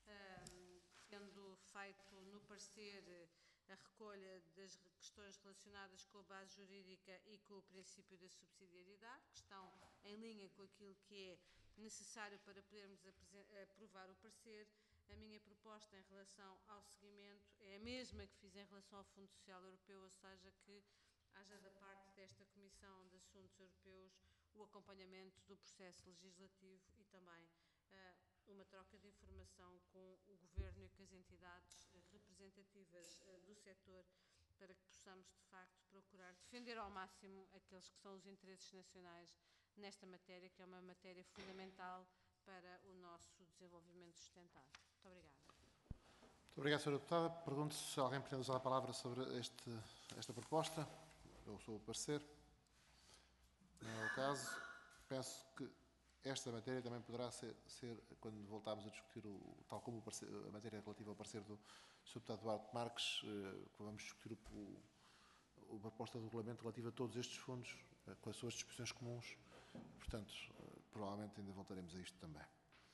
tendo feito no parecer a recolha das questões relacionadas com a base jurídica e com o princípio da subsidiariedade, que estão em linha com aquilo que é necessário para podermos aprovar o parecer, a minha proposta em relação ao seguimento é a mesma que fiz em relação ao Fundo Social Europeu, ou seja, que haja da parte desta Comissão de Assuntos Europeus o acompanhamento do processo legislativo e também uma troca de informação com o Governo e com as entidades representativas do setor para que possamos, de facto, procurar defender ao máximo aqueles que são os interesses nacionais nesta matéria, que é uma matéria fundamental para o nosso desenvolvimento sustentável. Muito obrigada. Muito obrigado, Sra. Deputada. Pergunto se alguém pretende usar a palavra sobre esta proposta, ou sobre o parecer. Não é o caso. Penso que esta matéria também poderá ser quando voltarmos a discutir, tal como a matéria relativa ao parecer do Sr. Deputado Duarte Marques, que vamos discutir a proposta de regulamento relativa a todos estes fundos, com as suas disposições comuns. Portanto, provavelmente ainda voltaremos a isto também.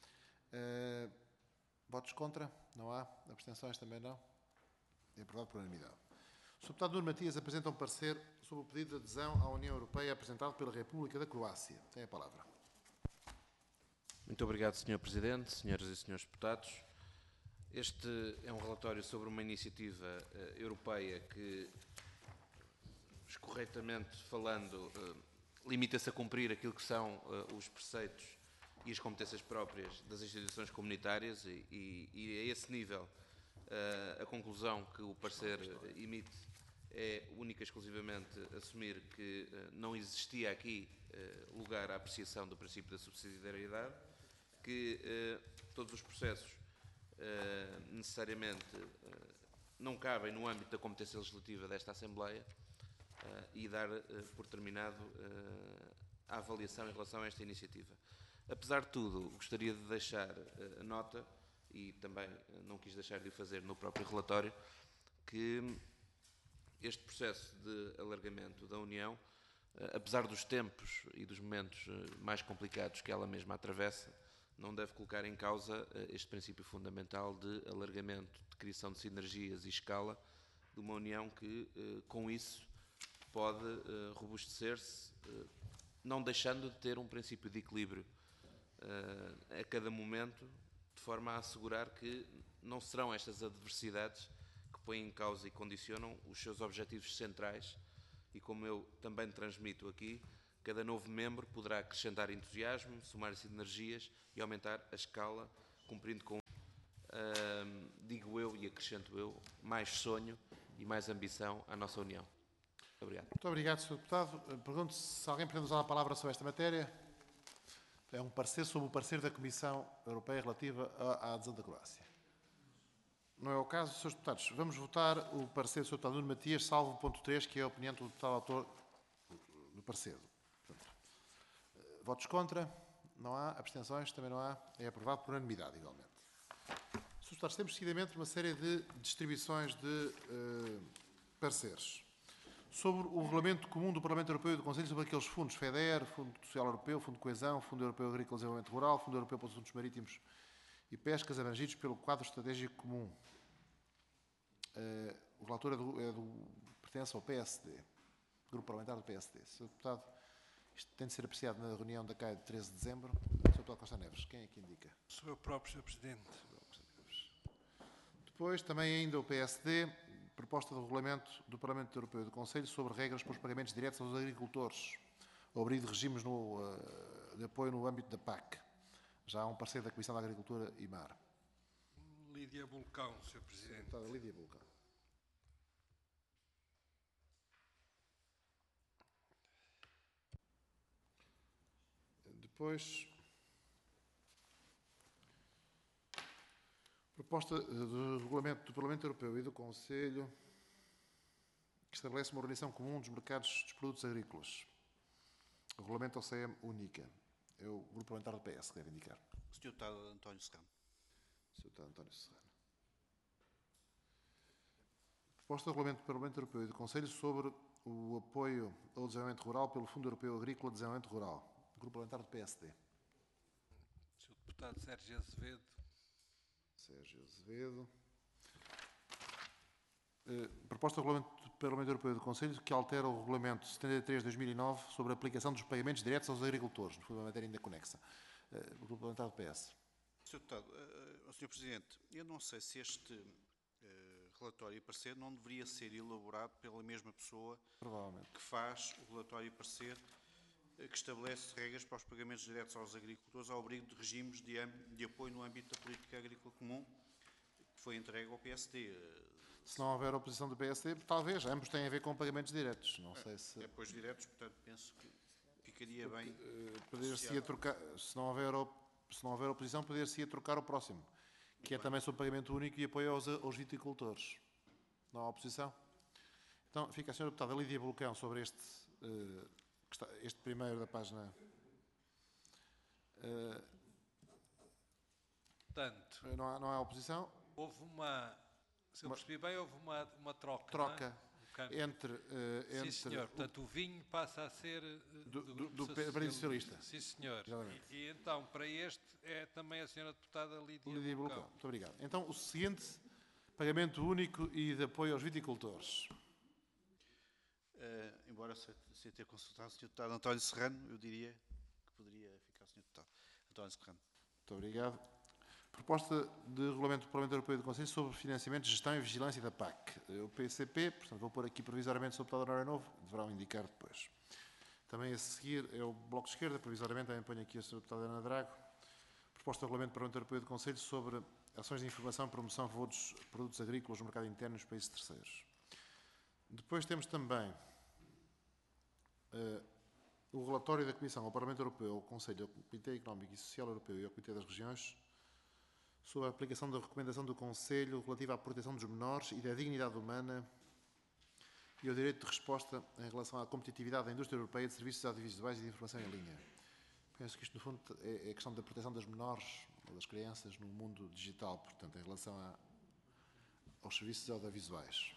Votos contra? Não há. Abstenções também não? É aprovado por unanimidade. O Sr. Deputado Nuno Matias apresenta um parecer sobre o pedido de adesão à União Europeia apresentado pela República da Croácia. Tem a palavra. Muito obrigado, Sr. Presidente, senhoras e senhores deputados. Este é um relatório sobre uma iniciativa europeia que, corretamente falando, limita-se a cumprir aquilo que são os preceitos e as competências próprias das instituições comunitárias e a esse nível a conclusão que o parecer emite é única e exclusivamente assumir que não existia aqui lugar à apreciação do princípio da subsidiariedade, que todos os processos necessariamente não cabem no âmbito da competência legislativa desta Assembleia e dar por terminado a avaliação em relação a esta iniciativa. Apesar de tudo, gostaria de deixar a nota, e também não quis deixar de o fazer no próprio relatório, que este processo de alargamento da União, apesar dos tempos e dos momentos mais complicados que ela mesma atravessa, não deve colocar em causa este princípio fundamental de alargamento, de criação de sinergias e escala de uma União que, com isso, pode robustecer-se, não deixando de ter um princípio de equilíbrio a cada momento, de forma a assegurar que não serão estas adversidades que põem em causa e condicionam os seus objetivos centrais e, como eu também transmito aqui, cada novo membro poderá acrescentar entusiasmo, somar sinergias e aumentar a escala, cumprindo com, digo eu e acrescento eu, mais sonho e mais ambição à nossa União. Muito obrigado. Muito obrigado, Sr. Deputado. Pergunto se alguém pretende usar a palavra sobre esta matéria. É um parecer sobre o parecer da Comissão Europeia relativa à adesão da Croácia. Não é o caso, Srs. Deputados. Vamos votar o parecer do Sr. Deputado Nuno Matias, salvo o ponto 3, que é a opinião do deputado autor do parecer. Portanto, votos contra? Não há. Abstenções? Também não há. É aprovado por unanimidade, igualmente. Srs. Deputados, temos seguidamente uma série de distribuições de pareceres sobre o Regulamento Comum do Parlamento Europeu e do Conselho sobre aqueles fundos FEDER, Fundo Social Europeu, Fundo de Coesão, Fundo Europeu Agrícola e Desenvolvimento Rural, Fundo Europeu para os Assuntos Marítimos e Pescas abrangidos pelo Quadro Estratégico Comum. O relator pertence ao PSD, Grupo Parlamentar do PSD. Sr. Deputado, isto tem de ser apreciado na reunião da CAI de 13 de dezembro. Sr. Deputado Costa Neves, quem é que indica? Sou eu próprio, Sr. Presidente. Depois, também ainda o PSD, proposta do Regulamento do Parlamento Europeu e do Conselho sobre regras para os pagamentos diretos aos agricultores, ao abrigo de regimes de apoio no âmbito da PAC. Já há um parecer da Comissão da Agricultura e Mar. Lídia Bulcão, Sr. Presidente. Deputada Lídia Bulcão. Depois, proposta do Regulamento do Parlamento Europeu e do Conselho que estabelece uma organização comum dos mercados dos produtos agrícolas. O Regulamento OCM única. É o Grupo Parlamentar do PS que deve indicar. Sr. Deputado António Serrano. Sr. Deputado António Serrano. Proposta do Regulamento do Parlamento Europeu e do Conselho sobre o apoio ao desenvolvimento rural pelo Fundo Europeu Agrícola de Desenvolvimento Rural. Grupo Parlamentar do PSD. Sr. Deputado Sérgio Azevedo. Sérgio Azevedo. Proposta do Regulamento do Parlamento Europeu e do Conselho que altera o Regulamento 73/2009 sobre a aplicação dos pagamentos diretos aos agricultores, no fundo uma matéria ainda conexa. O Grupo Parlamentar do PS. Sr. Deputado, Sr. Presidente, eu não sei se este relatório e parecer não deveria ser elaborado pela mesma pessoa que faz o relatório e parecer que estabelece regras para os pagamentos diretos aos agricultores ao abrigo de regimes de apoio no âmbito da política agrícola comum que foi entregue ao PSD. Se não houver oposição do PSD, talvez, ambos têm a ver com pagamentos diretos. Não sei se... Apoios diretos, portanto, penso que ficaria bem... Poder-se-ia trocar, se não houver oposição, poder-se-ia trocar o próximo, que é também sobre pagamento único e apoio aos viticultores. Não há oposição? Então, fica a senhora deputada Lídia Bulcão sobre este primeiro da página. Portanto, Não há oposição? houve se eu percebi bem, houve uma troca. Troca não é? Um câmbio. entre Sim, senhor. Portanto, o vinho passa a ser do Partido Socialista. Sim, senhor. Exatamente. E então, para este, é também a senhora deputada Lídia Lídia Bulcão. Bulcão. Muito obrigado. Então, o seguinte, pagamento único e de apoio aos viticultores. Embora sem ter consultado o Sr. Deputado António Serrano, eu diria que poderia ficar o Sr. Deputado António Serrano. Muito obrigado. Proposta de Regulamento do Parlamento Europeu e do Conselho sobre financiamento, gestão e vigilância da PAC. O PCP, portanto, vou pôr aqui provisoriamente sobre o deputado Honorário Novo, deverão indicar depois. Também a seguir é o Bloco de Esquerda, provisoriamente também ponho aqui a Sra. Deputada Ana Drago. Proposta de Regulamento do Parlamento Europeu e do Conselho sobre ações de informação e promoção de produtos agrícolas no mercado interno nos países terceiros. Depois temos também o relatório da Comissão ao Parlamento Europeu, ao Conselho, ao Comitê Económico e Social Europeu e ao Comitê das Regiões sobre a aplicação da recomendação do Conselho relativa à proteção dos menores e da dignidade humana e ao direito de resposta em relação à competitividade da indústria europeia de serviços audiovisuais e de informação em linha. Penso que isto, no fundo, é a questão da proteção das menores ou das crianças no mundo digital, portanto, em relação aos serviços audiovisuais.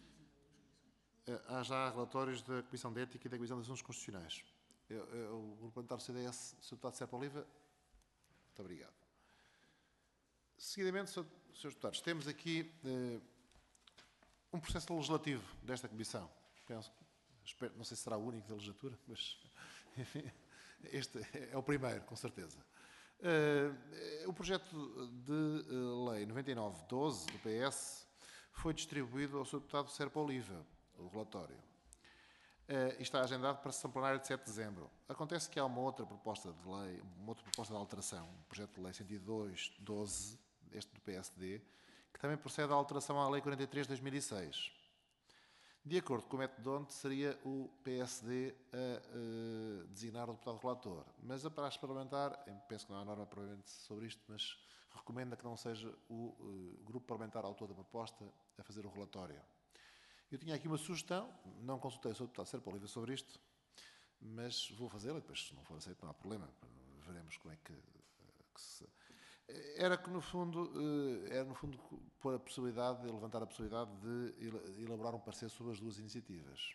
Há já relatórios da Comissão de Ética e da Comissão de Assuntos Constitucionais. O Grupo Parlamentar do CDS, Sr. Deputado Serpa Oliva, muito obrigado. Seguidamente, Srs. Deputados, temos aqui um processo legislativo desta Comissão. Não sei se será o único da legislatura, mas enfim, este é o primeiro, com certeza. O projeto de lei 99/12 do PS foi distribuído ao Sr. Deputado Serpa Oliva, o relatório. E está agendado para a sessão plenária de 7 de dezembro. Acontece que há uma outra proposta de lei, uma outra proposta de alteração, um projeto de lei 102/12, este do PSD, que também procede à alteração à Lei 43 de 2006. De acordo com o método de onde seria o PSD a designar o deputado relator. Mas a praxe parlamentar, penso que não há norma provavelmente sobre isto, mas recomenda que não seja o grupo parlamentar autor da proposta a fazer o relatório. Eu tinha aqui uma sugestão, não consultei o Sr. Deputado Serpa Oliva sobre isto, mas vou fazê-la, depois se não for aceito não há problema, veremos como é que se... Era no fundo, pôr a possibilidade, de levantar a possibilidade de elaborar um parecer sobre as duas iniciativas.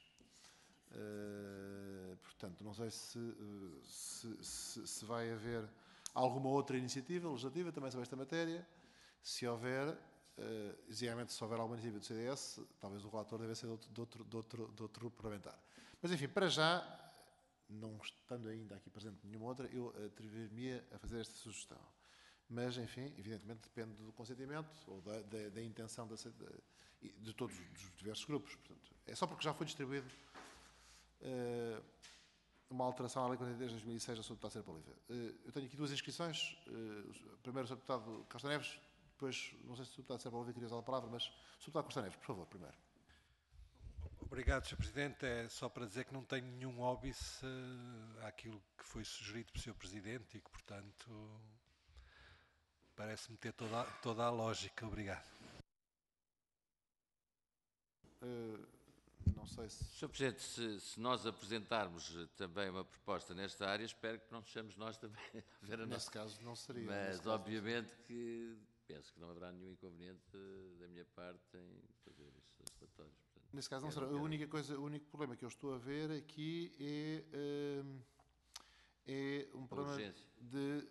Portanto, não sei se vai haver alguma outra iniciativa legislativa também sobre esta matéria. Se houver, exatamente se houver alguma iniciativa do CDS, talvez o relator deve ser de outro grupo parlamentar. Mas, enfim, para já, não estando ainda aqui presente nenhuma outra, eu atrever-me a fazer esta sugestão. Mas, enfim, evidentemente depende do consentimento ou da intenção de todos os diversos grupos. Portanto, é só porque já foi distribuído uma alteração à Lei 43 de 2006 da Sr. Deputado Serpa Oliva. Eu tenho aqui duas inscrições. Primeiro o Sr. Deputado Costa Neves, depois, não sei se o Sr. Deputado Serpa Oliva queria usar a palavra, mas o Sr. Deputado Costa Neves, por favor, primeiro. Obrigado, Sr. Presidente. É só para dizer que não tenho nenhum óbice àquilo que foi sugerido pelo Sr. Presidente e que, portanto, parece-me ter toda a lógica. Obrigado. Não sei se... Sr. Presidente, se nós apresentarmos também uma proposta nesta área, espero que não sejamos nós também a ver a nossa... Nesse caso não seria. Mas, obviamente, que penso que não haverá nenhum inconveniente da minha parte em fazer estes relatórios. Portanto, nesse caso não será. O único problema que eu estou a ver aqui é um problema de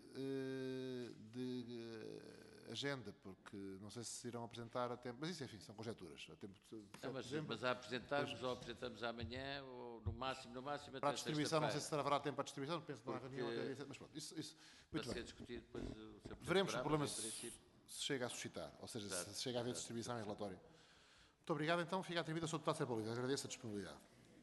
agenda, porque não sei se irão apresentar a tempo, mas isso, enfim, são conjecturas. A tempo mas a apresentarmos, ou apresentamos amanhã, ou no máximo para a distribuição, não sei se haverá tempo para a distribuição, penso que não há reunião até dia 7, mas pronto, isso muito para bem. Ser discutido, depois o Sr. Veremos se o problema se chega a suscitar, ou seja, se chega a haver distribuição em relatório. Muito obrigado, então, fica atribuído ao Sr. Deputado Serpa Oliva, agradeço a disponibilidade.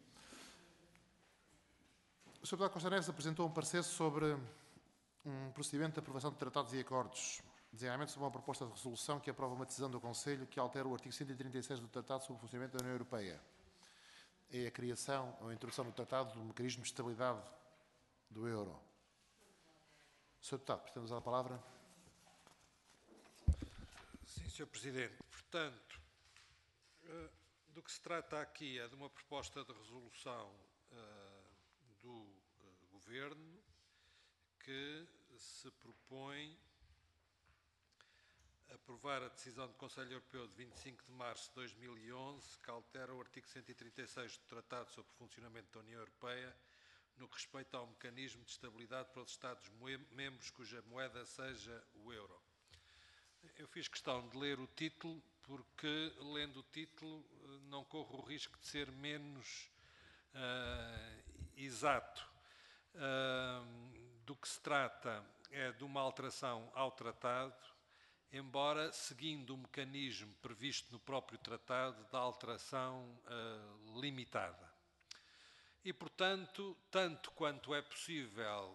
O Sr. Deputado Costa Neves apresentou um parecer sobre um procedimento de aprovação de tratados e acordos, designadamente sobre uma proposta de resolução que aprova uma decisão do Conselho que altera o artigo 136 do Tratado sobre o Funcionamento da União Europeia. É a criação ou a introdução no Tratado do mecanismo de estabilidade do euro. Sr. Deputado, pretende usar a palavra? Sim, Sr. Presidente. Portanto, do que se trata aqui é de uma proposta de resolução do Governo que se propõe aprovar a decisão do Conselho Europeu de 25 de março de 2011, que altera o artigo 136 do Tratado sobre o Funcionamento da União Europeia, no que respeita ao mecanismo de estabilidade para os Estados-membros cuja moeda seja o euro. Eu fiz questão de ler o título, porque, lendo o título, não corro o risco de ser menos exato. Do que se trata é de uma alteração ao Tratado, embora seguindo o mecanismo previsto no próprio Tratado da alteração limitada. E, portanto, tanto quanto é possível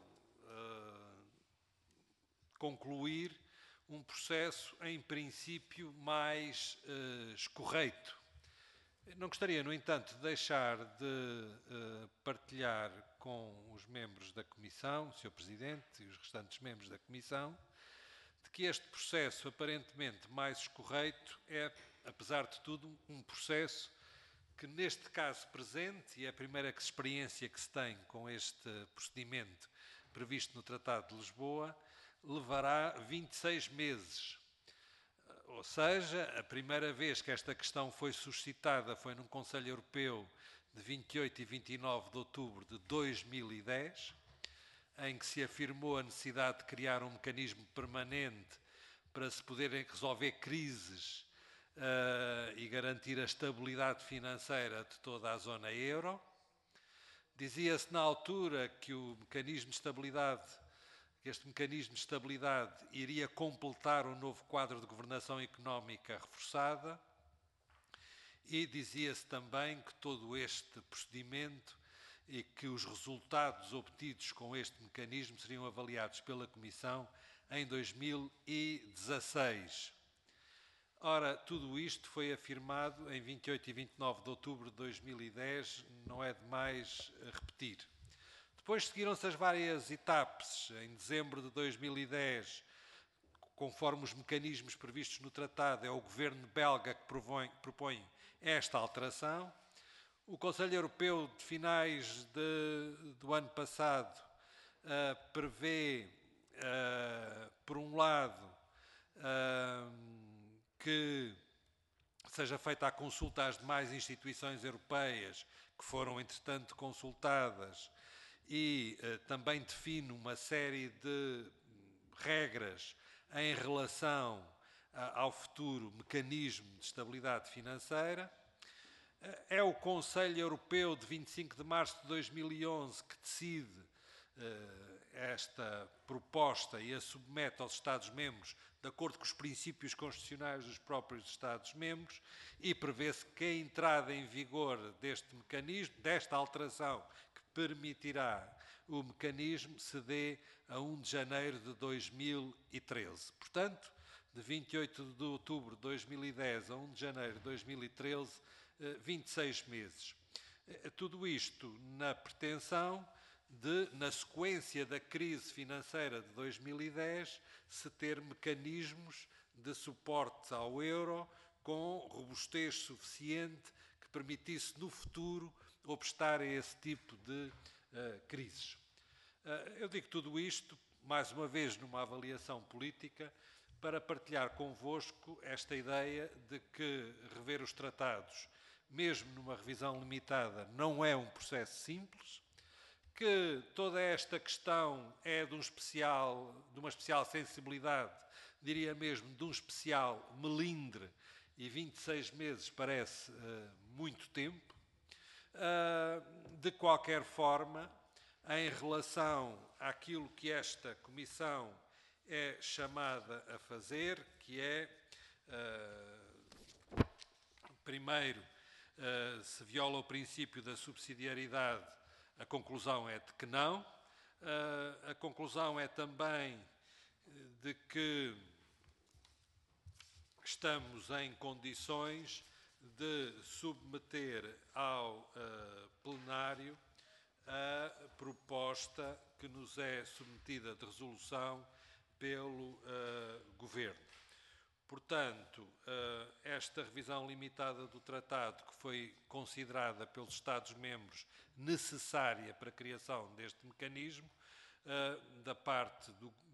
concluir um processo, em princípio, mais escorreito. Não gostaria, no entanto, de deixar de partilhar com os membros da Comissão, o Sr. Presidente e os restantes membros da Comissão, de que este processo, aparentemente mais escorreito, é, apesar de tudo, um processo que, neste caso presente, e é a primeira experiência que se tem com este procedimento previsto no Tratado de Lisboa, levará 26 meses. Ou seja, a primeira vez que esta questão foi suscitada foi num Conselho Europeu de 28 e 29 de outubro de 2010, em que se afirmou a necessidade de criar um mecanismo permanente para se poderem resolver crises e garantir a estabilidade financeira de toda a zona euro. Dizia-se na altura que este mecanismo de estabilidade iria completar o novo quadro de governação económica reforçada, e dizia-se também que todo este procedimento e que os resultados obtidos com este mecanismo seriam avaliados pela Comissão em 2016. Ora, tudo isto foi afirmado em 28 e 29 de outubro de 2010, não é demais repetir. Depois seguiram-se as várias etapas. Em dezembro de 2010, conforme os mecanismos previstos no Tratado, é o Governo belga que propõe esta alteração. O Conselho Europeu de finais do ano passado prevê, por um lado, que seja feita a consulta às demais instituições europeias que foram, entretanto, consultadas, e também define uma série de regras em relação ao futuro mecanismo de estabilidade financeira. É o Conselho Europeu de 25 de março de 2011 que decide esta proposta e a submete aos Estados-membros de acordo com os princípios constitucionais dos próprios Estados-membros, e prevê-se que a entrada em vigor deste mecanismo, desta alteração que permitirá o mecanismo, se dê a 1 de janeiro de 2013. Portanto, de 28 de outubro de 2010 a 1 de janeiro de 2013, 26 meses. Tudo isto na pretensão de, na sequência da crise financeira de 2010, se ter mecanismos de suporte ao euro com robustez suficiente que permitisse no futuro obstar a esse tipo de crises. Eu digo tudo isto, mais uma vez, numa avaliação política, para partilhar convosco esta ideia de que rever os tratados, mesmo numa revisão limitada, não é um processo simples, que toda esta questão é de uma especial sensibilidade, diria mesmo de um especial melindre, e 26 meses parece muito tempo. De qualquer forma, em relação àquilo que esta Comissão é chamada a fazer, que é, primeiro, se viola o princípio da subsidiariedade, a conclusão é de que não. A conclusão é também de que estamos em condições de submeter ao plenário a proposta que nos é submetida de resolução pelo Governo. Portanto, esta revisão limitada do tratado, que foi considerada pelos Estados-membros necessária para a criação deste mecanismo, da parte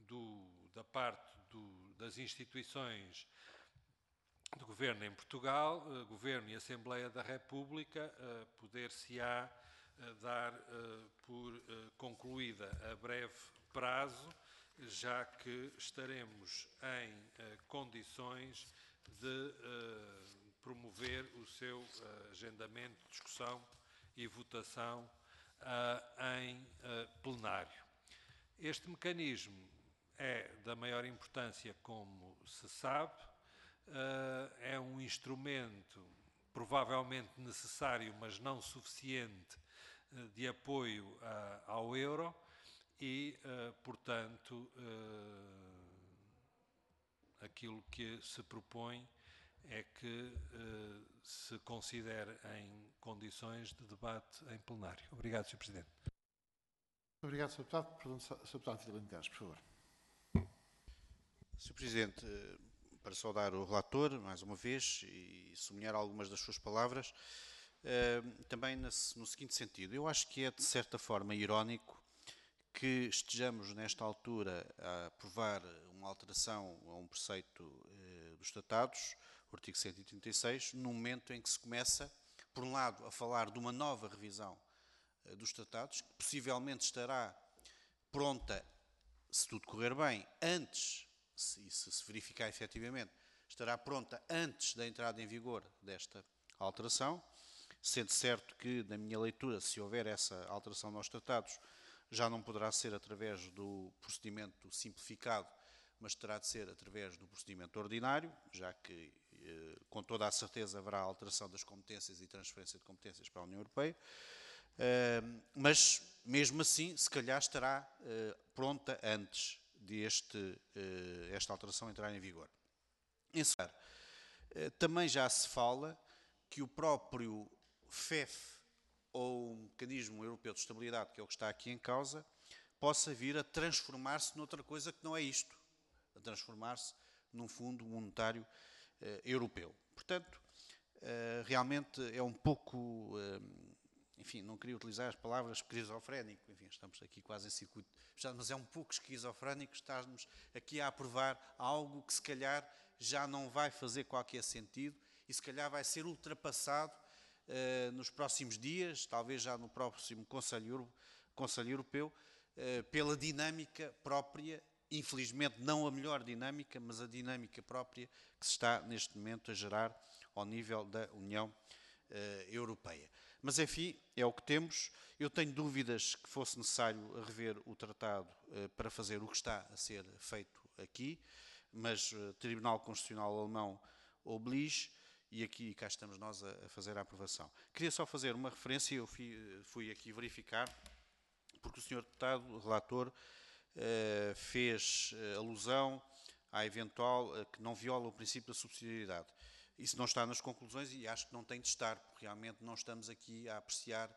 das instituições do Governo em Portugal, Governo e Assembleia da República, poder-se-á dar por concluída a breve prazo, já que estaremos em condições de promover o seu agendamento, discussão e votação em plenário. Este mecanismo é da maior importância, como se sabe, é um instrumento provavelmente necessário, mas não suficiente, de apoio ao euro e, portanto, aquilo que se propõe é que se considere em condições de debate em plenário. Obrigado, Sr. Presidente. Obrigado, Sr. Deputado. Pergunto, Sr. Deputado Vitalino de Canas, por favor. Sr. Presidente, para saudar o relator, mais uma vez, e sublinhar algumas das suas palavras, também no seguinte sentido. Eu acho que é, de certa forma, irónico que estejamos, nesta altura, a aprovar uma alteração a um preceito dos Tratados, o artigo 136, no momento em que se começa, por um lado, a falar de uma nova revisão dos Tratados, que possivelmente estará pronta, se tudo correr bem, antes, e se verificar efetivamente, estará pronta antes da entrada em vigor desta alteração, sendo certo que, na minha leitura, se houver essa alteração nos Tratados, já não poderá ser através do procedimento simplificado, mas terá de ser através do procedimento ordinário, já que, com toda a certeza, haverá alteração das competências e transferência de competências para a União Europeia. Mas, mesmo assim, se calhar estará pronta antes de esta alteração entrar em vigor. Em segundo lugar, também já se fala que o próprio FEF, ou o Mecanismo Europeu de Estabilidade, que é o que está aqui em causa, possa vir a transformar-se noutra coisa que não é isto, a transformar-se num Fundo Monetário Europeu. Portanto, realmente é um pouco, enfim, não queria utilizar as palavras esquizofrénico, enfim, estamos aqui quase em circuito fechado, mas é um pouco esquizofrénico estarmos aqui a aprovar algo que se calhar já não vai fazer qualquer sentido e se calhar vai ser ultrapassado nos próximos dias, talvez já no próximo Conselho Europeu, pela dinâmica própria, infelizmente não a melhor dinâmica, mas a dinâmica própria que se está neste momento a gerar ao nível da União Europeia. Mas, enfim, é o que temos. Eu tenho dúvidas que fosse necessário rever o tratado para fazer o que está a ser feito aqui, mas o Tribunal Constitucional Alemão oblige, e aqui cá estamos nós a fazer a aprovação. Queria só fazer uma referência, eu fui aqui verificar, porque o Sr. Deputado, relator, fez alusão à eventual que não viola o princípio da subsidiariedade. Isso não está nas conclusões e acho que não tem de estar, porque realmente não estamos aqui a apreciar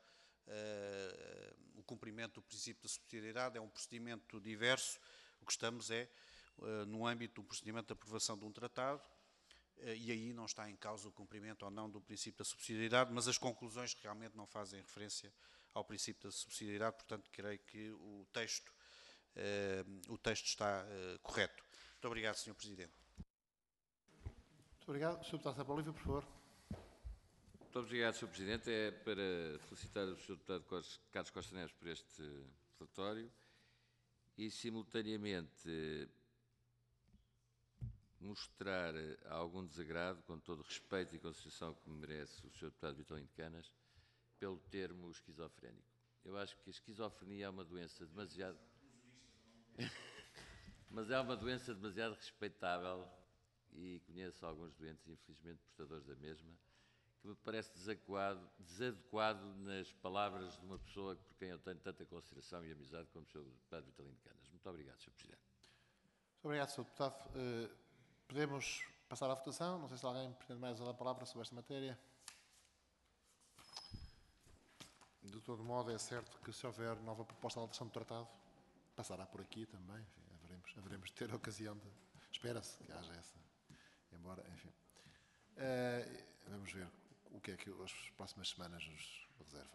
o cumprimento do princípio da subsidiariedade, é um procedimento diverso. O que estamos é no âmbito do procedimento de aprovação de um tratado, e aí não está em causa o cumprimento ou não do princípio da subsidiariedade, mas as conclusões realmente não fazem referência ao princípio da subsidiariedade, portanto, creio que o texto está correto. Muito obrigado, Sr. Presidente. Muito obrigado. Sr. Deputado Sá Bolívia, por favor. Muito obrigado, Sr. Presidente. É para felicitar o Sr. Deputado Carlos Costa Neves por este relatório e, simultaneamente, mostrar algum desagrado, com todo o respeito e consideração que merece o Sr. Deputado Vitalino de Canas, pelo termo esquizofrénico. Eu acho que a esquizofrenia é uma doença demasiado... mas é uma doença demasiado respeitável e conheço alguns doentes, infelizmente, portadores da mesma, que me parece desadequado nas palavras de uma pessoa por quem eu tenho tanta consideração e amizade como o Sr. Deputado Vitalino de Canas. Muito obrigado, Sr. Presidente. Muito obrigado, Sr. Deputado. Podemos passar à votação. Não sei se alguém pretende mais usar a palavra sobre esta matéria. De todo modo, é certo que se houver nova proposta de alteração do tratado, passará por aqui também. Enfim, haveremos de ter a ocasião de... Espera-se que haja essa. É embora, enfim. Vamos ver o que é que as próximas semanas nos reservam.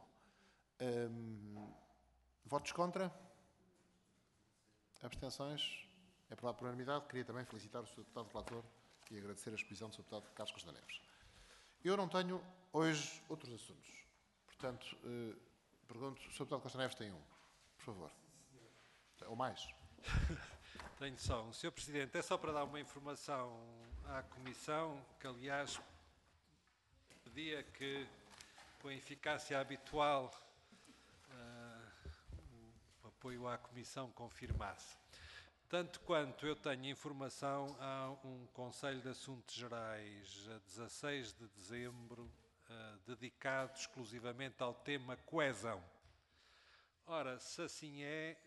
Votos contra? Abstenções? É aprovado por unanimidade. Queria também felicitar o Sr. Deputado Relator e agradecer a exposição do Sr. Deputado Carlos Costa Neves. Eu não tenho hoje outros assuntos. Portanto, pergunto, o Sr. Deputado Costa Neves tem um, por favor. Ou mais? Tenho só um. Sr. Presidente, é só para dar uma informação à Comissão, que aliás pedia que, com a eficácia habitual, o apoio à Comissão confirmasse. Tanto quanto eu tenho informação, há um Conselho de Assuntos Gerais a 16 de dezembro dedicado exclusivamente ao tema coesão. Ora, se assim é,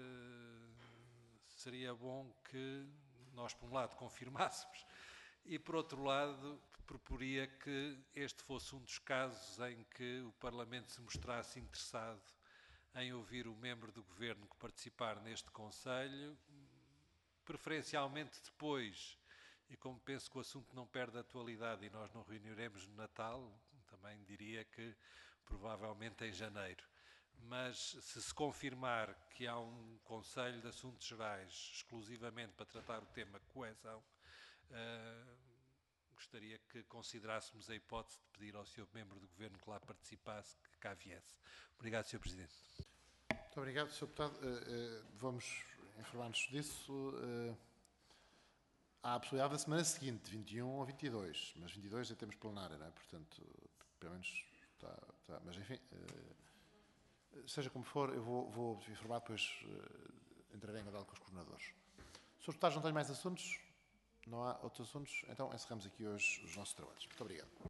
seria bom que nós, por um lado, confirmássemos e, por outro lado, proporia que este fosse um dos casos em que o Parlamento se mostrasse interessado em ouvir o membro do Governo que participar neste Conselho, preferencialmente depois, e como penso que o assunto não perde atualidade e nós não reuniremos no Natal, também diria que provavelmente em janeiro. Mas se confirmar que há um Conselho de Assuntos Gerais exclusivamente para tratar o tema coesão, gostaria que considerássemos a hipótese de pedir ao Sr. Membro do Governo que lá participasse, que cá viesse. Obrigado, Sr. Presidente. Muito obrigado, Sr. Deputado. Vamos informar-nos disso. Há a possibilidade da semana seguinte, 21 ou 22, mas 22 é temos plenária, não é? Portanto, pelo menos está. Mas, enfim, seja como for, eu vou informar, depois entrarei em contato com os coordenadores. Srs. Deputados, não tenho mais assuntos? Não há outros assuntos? Então encerramos aqui hoje os nossos trabalhos. Muito obrigado.